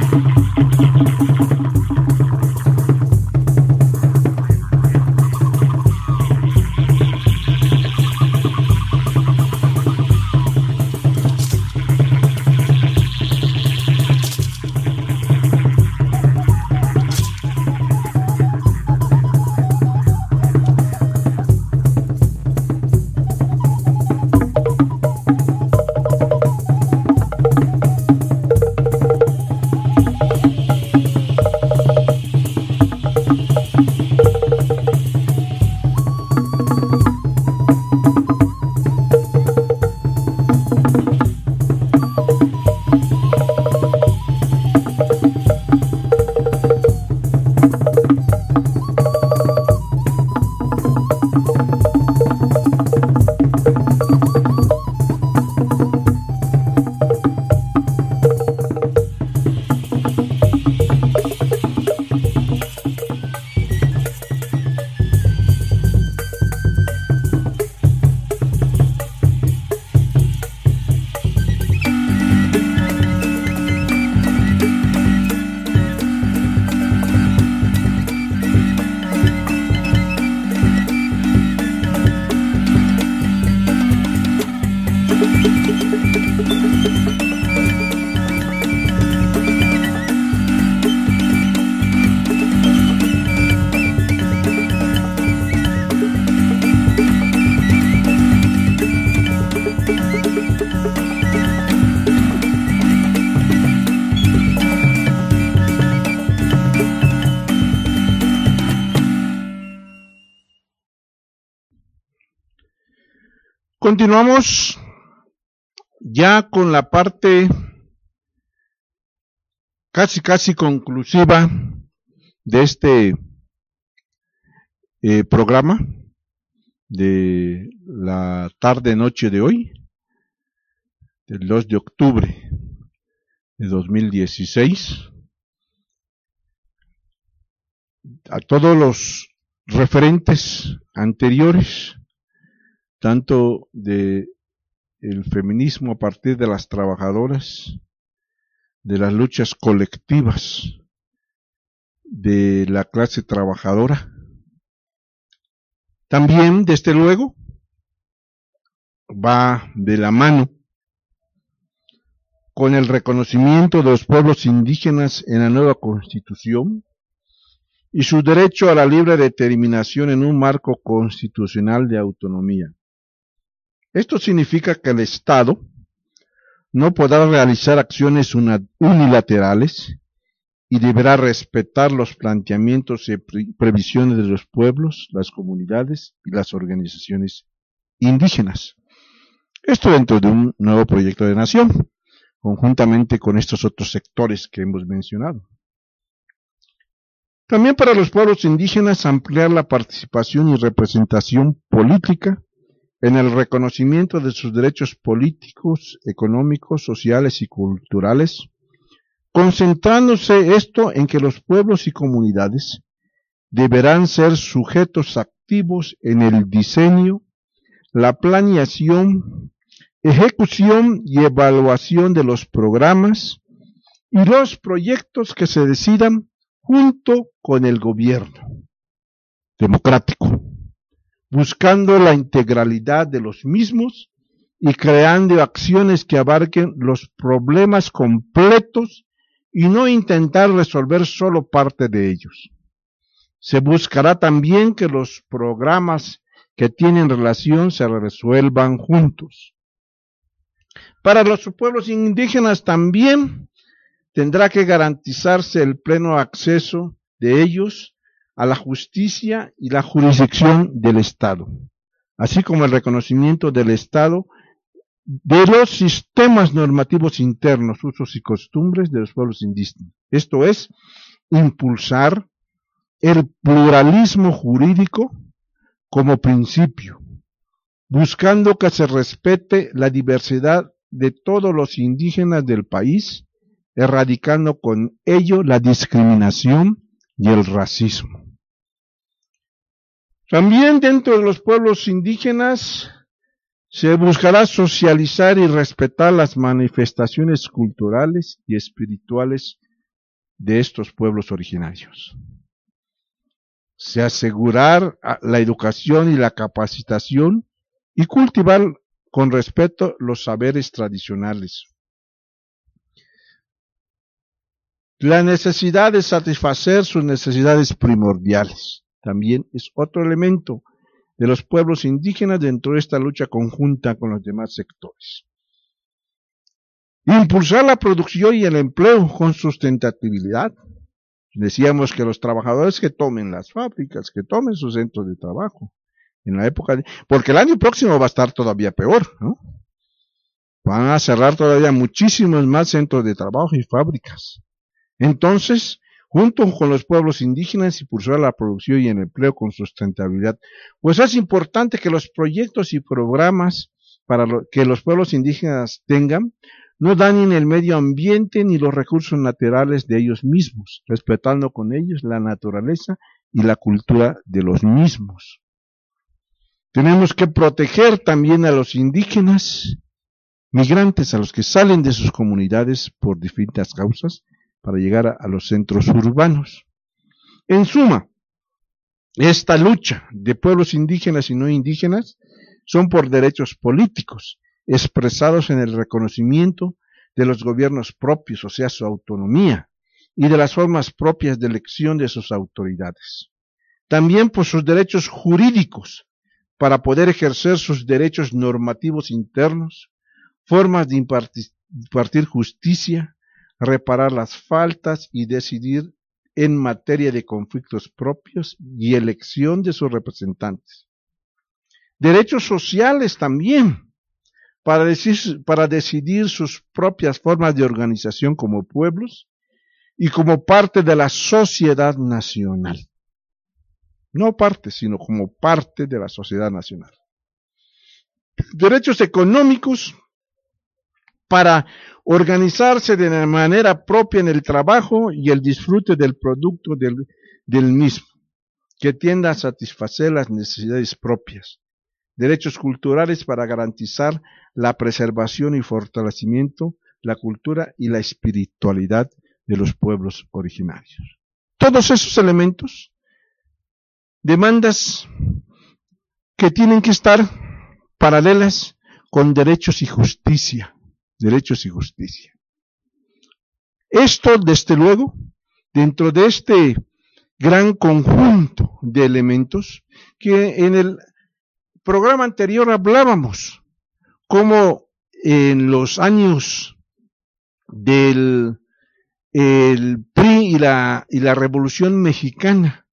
Continuamos ya con la parte casi conclusiva de este programa de la tarde-noche de hoy, del 2 de octubre de 2016. A todos los referentes anteriores, tanto de el feminismo a partir de las trabajadoras, de las luchas colectivas de la clase trabajadora, también, desde luego, va de la mano con el reconocimiento de los pueblos indígenas en la nueva Constitución y su derecho a la libre determinación en un marco constitucional de autonomía. Esto significa que el Estado no podrá realizar acciones unilaterales y deberá respetar los planteamientos y previsiones de los pueblos, las comunidades y las organizaciones indígenas. Esto dentro de un nuevo proyecto de nación, conjuntamente con estos otros sectores que hemos mencionado. También para los pueblos indígenas ampliar la participación y representación política en el reconocimiento de sus derechos políticos, económicos, sociales y culturales, concentrándose esto en que los pueblos y comunidades deberán ser sujetos activos en el diseño, la planeación, ejecución y evaluación de los programas y los proyectos que se decidan junto con el gobierno democrático, buscando la integralidad de los mismos y creando acciones que abarquen los problemas completos y no intentar resolver solo parte de ellos. Se buscará también que los programas que tienen relación se resuelvan juntos. Para los pueblos indígenas también tendrá que garantizarse el pleno acceso de ellos a la justicia y la jurisdicción del Estado, así como el reconocimiento del Estado de los sistemas normativos internos, usos y costumbres de los pueblos indígenas. Esto es, impulsar el pluralismo jurídico como principio, buscando que se respete la diversidad de todos los indígenas del país, erradicando con ello la discriminación y el racismo. También dentro de los pueblos indígenas se buscará socializar y respetar las manifestaciones culturales y espirituales de estos pueblos originarios. Se asegurar la educación y la capacitación y cultivar con respeto los saberes tradicionales. La necesidad de satisfacer sus necesidades primordiales también es otro elemento de los pueblos indígenas dentro de esta lucha conjunta con los demás sectores. Impulsar la producción y el empleo con sustentabilidad. Decíamos que los trabajadores que tomen las fábricas, que tomen sus centros de trabajo, en la época porque el año próximo va a estar todavía peor, ¿no? Van a cerrar todavía muchísimos más centros de trabajo y fábricas. Entonces, junto con los pueblos indígenas, impulsar la producción y el empleo con sustentabilidad. Pues es importante que los proyectos y programas que los pueblos indígenas tengan no dañen el medio ambiente ni los recursos naturales de ellos mismos, respetando con ellos la naturaleza y la cultura de los mismos. Tenemos que proteger también a los indígenas migrantes, a los que salen de sus comunidades por distintas causas para llegar a los centros urbanos. En suma, esta lucha de pueblos indígenas y no indígenas son por derechos políticos, expresados en el reconocimiento de los gobiernos propios, o sea, su autonomía, y de las formas propias de elección de sus autoridades. También por sus derechos jurídicos, para poder ejercer sus derechos normativos internos, formas de impartir justicia, reparar las faltas y decidir en materia de conflictos propios y elección de sus representantes. Derechos sociales también, para decidir sus propias formas de organización como pueblos y como parte de la sociedad nacional. No parte, sino como parte de la sociedad nacional. Derechos económicos para organizarse de manera propia en el trabajo y el disfrute del producto del mismo, que tienda a satisfacer las necesidades propias. Derechos culturales para garantizar la preservación y fortalecimiento, la cultura y la espiritualidad de los pueblos originarios. Todos esos elementos, demandas que tienen que estar paralelas con derechos y justicia. Derechos y justicia. Esto, desde luego, dentro de este gran conjunto de elementos que en el programa anterior hablábamos, como en los años del PRI y la Revolución Mexicana,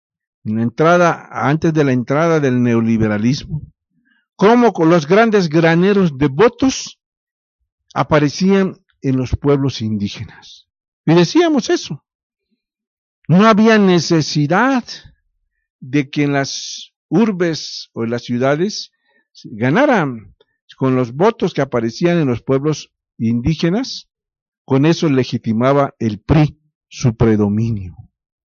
antes de la entrada del neoliberalismo, como con los grandes graneros de votos aparecían en los pueblos indígenas. Y decíamos eso. No había necesidad de que en las urbes o en las ciudades ganaran con los votos que aparecían en los pueblos indígenas. Con eso legitimaba el PRI su predominio.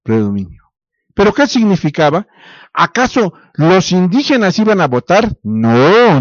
¿Pero qué significaba? ¿Acaso los indígenas iban a votar? No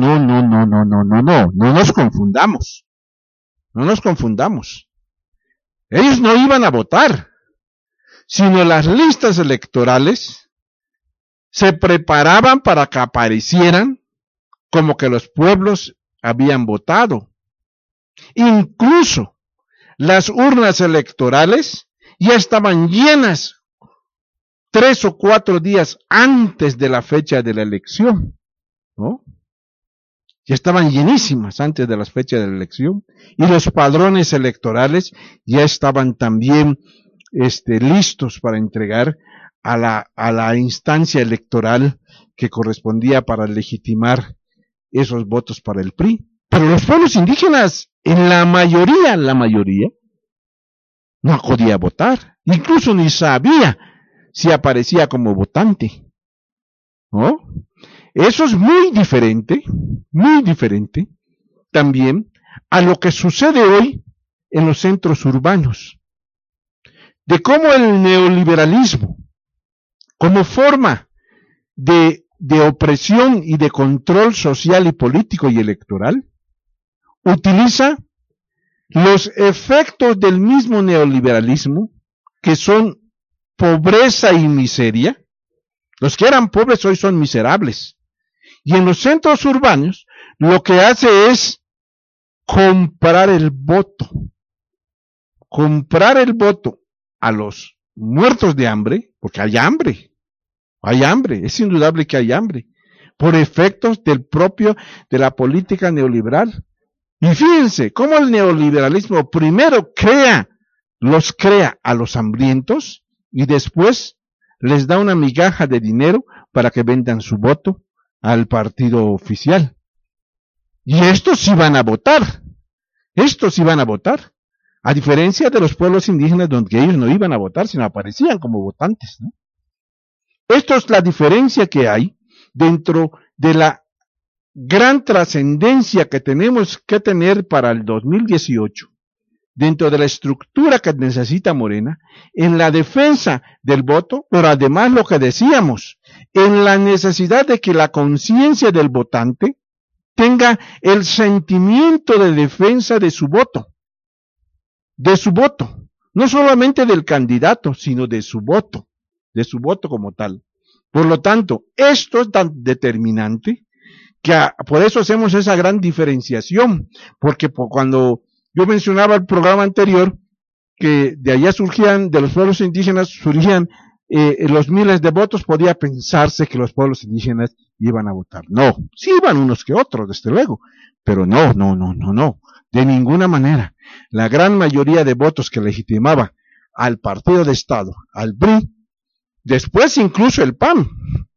nos confundamos. No nos confundamos. Ellos no iban a votar, sino las listas electorales se preparaban para que aparecieran como que los pueblos habían votado. Incluso las urnas electorales ya estaban llenas 3 o 4 días antes de la fecha de la elección, ¿no? Ya estaban llenísimas antes de la fecha de la elección, y los padrones electorales ya estaban también listos para entregar a la instancia electoral que correspondía para legitimar esos votos para el PRI. Pero los pueblos indígenas, en la mayoría, no acudía a votar, incluso ni sabía si aparecía como votante, ¿no? Eso es muy diferente también a lo que sucede hoy en los centros urbanos, de cómo el neoliberalismo, como forma de opresión y de control social y político y electoral, utiliza los efectos del mismo neoliberalismo, que son pobreza y miseria. Los que eran pobres hoy son miserables. Y en los centros urbanos, lo que hace es comprar el voto. Comprar el voto a los muertos de hambre, porque hay hambre, es indudable que hay hambre, por efectos de la política neoliberal. Y fíjense cómo el neoliberalismo primero los crea a los hambrientos y después les da una migaja de dinero para que vendan su voto al partido oficial. Y estos sí van a votar, a diferencia de los pueblos indígenas donde ellos no iban a votar, sino aparecían como votantes, ¿no? Esto es la diferencia que hay dentro de la gran trascendencia que tenemos que tener para el 2018, dentro de la estructura que necesita Morena, en la defensa del voto, pero además lo que decíamos, en la necesidad de que la conciencia del votante tenga el sentimiento de defensa de su voto, no solamente del candidato, sino de su voto como tal. Por lo tanto, esto es tan determinante que por eso hacemos esa gran diferenciación, porque cuando yo mencionaba el programa anterior, que de allá de los pueblos indígenas surgían los miles de votos, podía pensarse que los pueblos indígenas iban a votar. No, sí iban unos que otros, desde luego, pero no, de ninguna manera. La gran mayoría de votos que legitimaba al partido de Estado, al PRI, después incluso el PAN,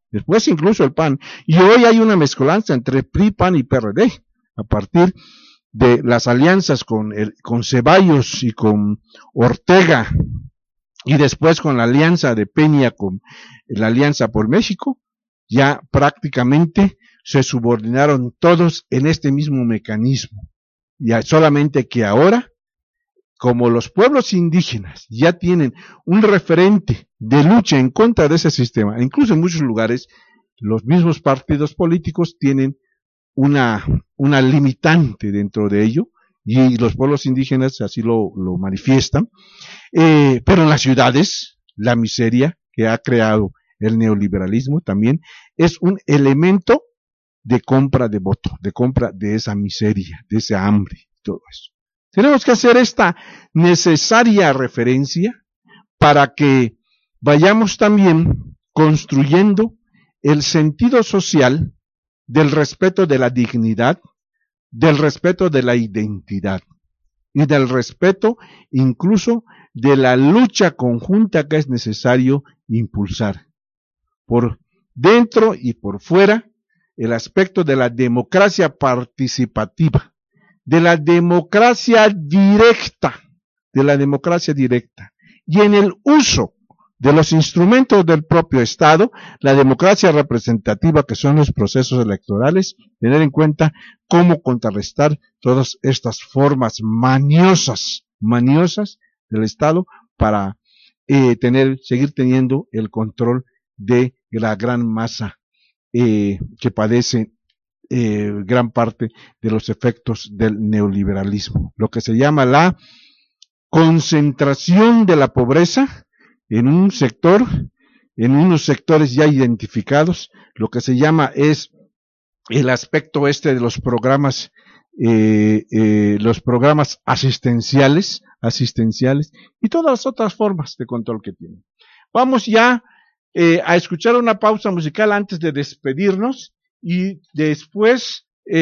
y hoy hay una mezcolanza entre PRI, PAN y PRD, a partir de las alianzas con Ceballos y con Ortega, y después con la alianza de Peña con la Alianza por México, ya prácticamente se subordinaron todos en este mismo mecanismo. Ya solamente que ahora, como los pueblos indígenas ya tienen un referente de lucha en contra de ese sistema, incluso en muchos lugares, los mismos partidos políticos tienen una limitante dentro de ello, y los pueblos indígenas así lo manifiestan, pero en las ciudades, la miseria que ha creado el neoliberalismo también es un elemento de compra de voto, de compra de esa miseria, de ese hambre, todo eso. Tenemos que hacer esta necesaria referencia para que vayamos también construyendo el sentido social del respeto de la dignidad, del respeto de la identidad y del respeto incluso de la lucha conjunta que es necesario impulsar. Por dentro y por fuera, el aspecto de la democracia participativa, de la democracia directa, y en el uso de los instrumentos del propio Estado, la democracia representativa, que son los procesos electorales, tener en cuenta cómo contrarrestar todas estas formas maniosas del Estado para seguir teniendo el control de la gran masa que padece gran parte de los efectos del neoliberalismo, lo que se llama la concentración de la pobreza en un sector, en unos sectores ya identificados, lo que se llama es el aspecto de los programas asistenciales y todas las otras formas de control que tienen. Vamos ya a escuchar una pausa musical antes de despedirnos y después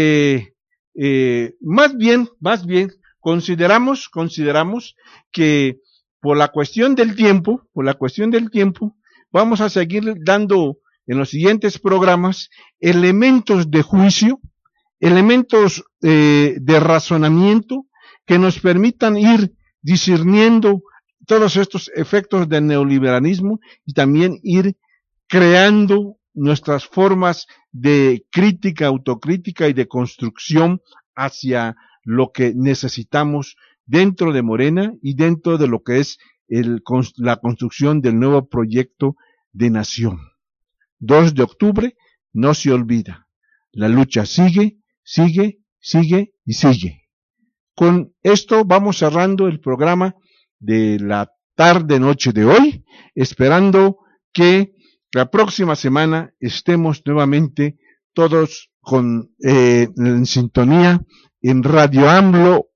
más bien consideramos que por la cuestión del tiempo, vamos a seguir dando en los siguientes programas elementos de juicio, elementos de razonamiento que nos permitan ir discerniendo todos estos efectos del neoliberalismo y también ir creando nuestras formas de crítica, autocrítica y de construcción hacia lo que necesitamos dentro de Morena y dentro de lo que es la construcción del nuevo proyecto de nación. 2 de octubre, no se olvida. La lucha sigue y sigue. con esto vamos cerrando el programa de la tarde-noche de hoy, esperando que la próxima semana estemos nuevamente todos en sintonía en radioamlo.org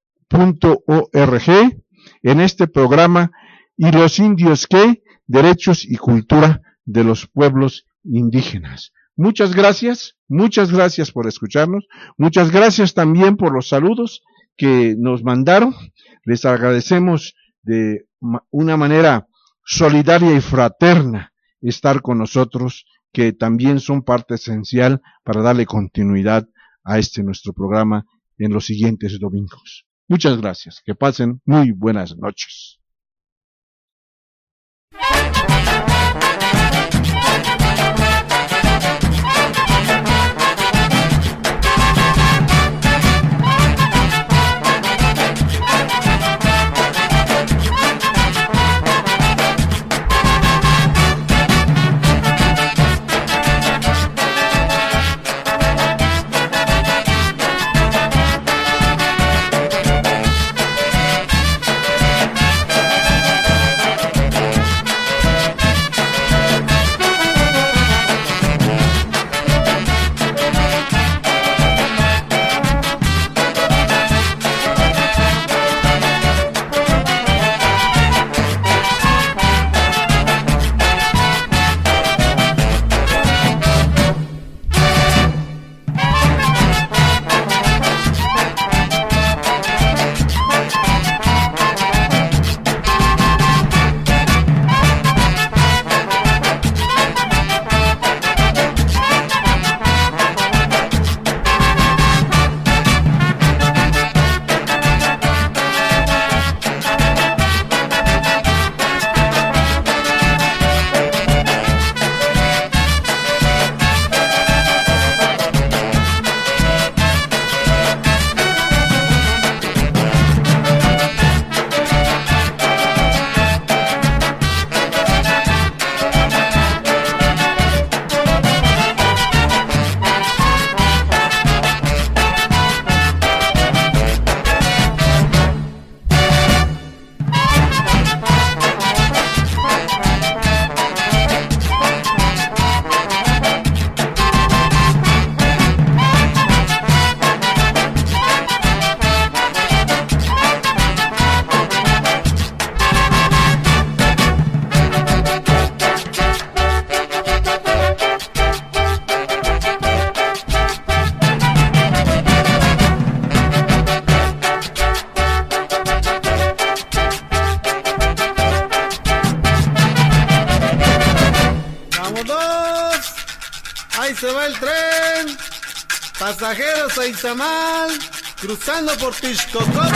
en este programa y los indios que derechos y cultura de los pueblos indígenas. Muchas gracias por escucharnos, muchas gracias también por los saludos que nos mandaron, les agradecemos de una manera solidaria y fraterna estar con nosotros, que también son parte esencial para darle continuidad a nuestro programa en los siguientes domingos. Muchas gracias, que pasen muy buenas noches. Pasajeros a Izamal, cruzando por Tixcocop.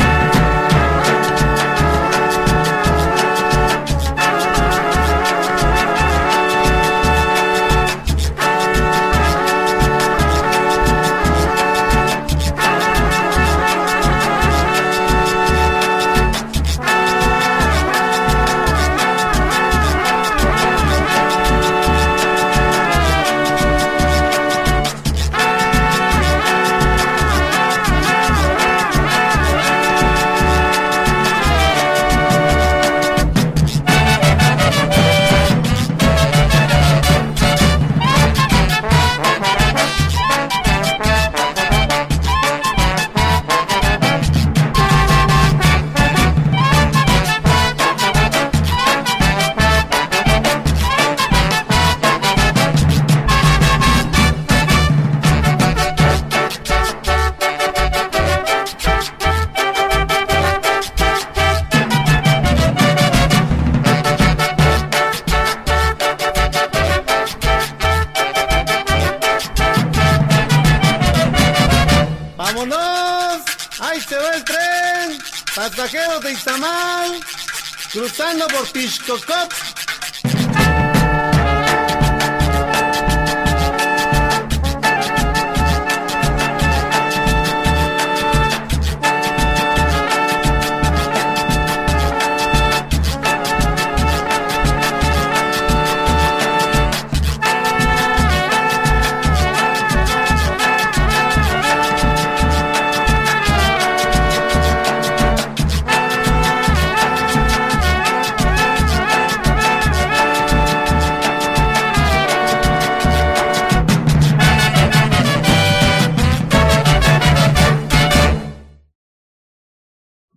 Pasajeros de Izamal, cruzando por Tixcocop.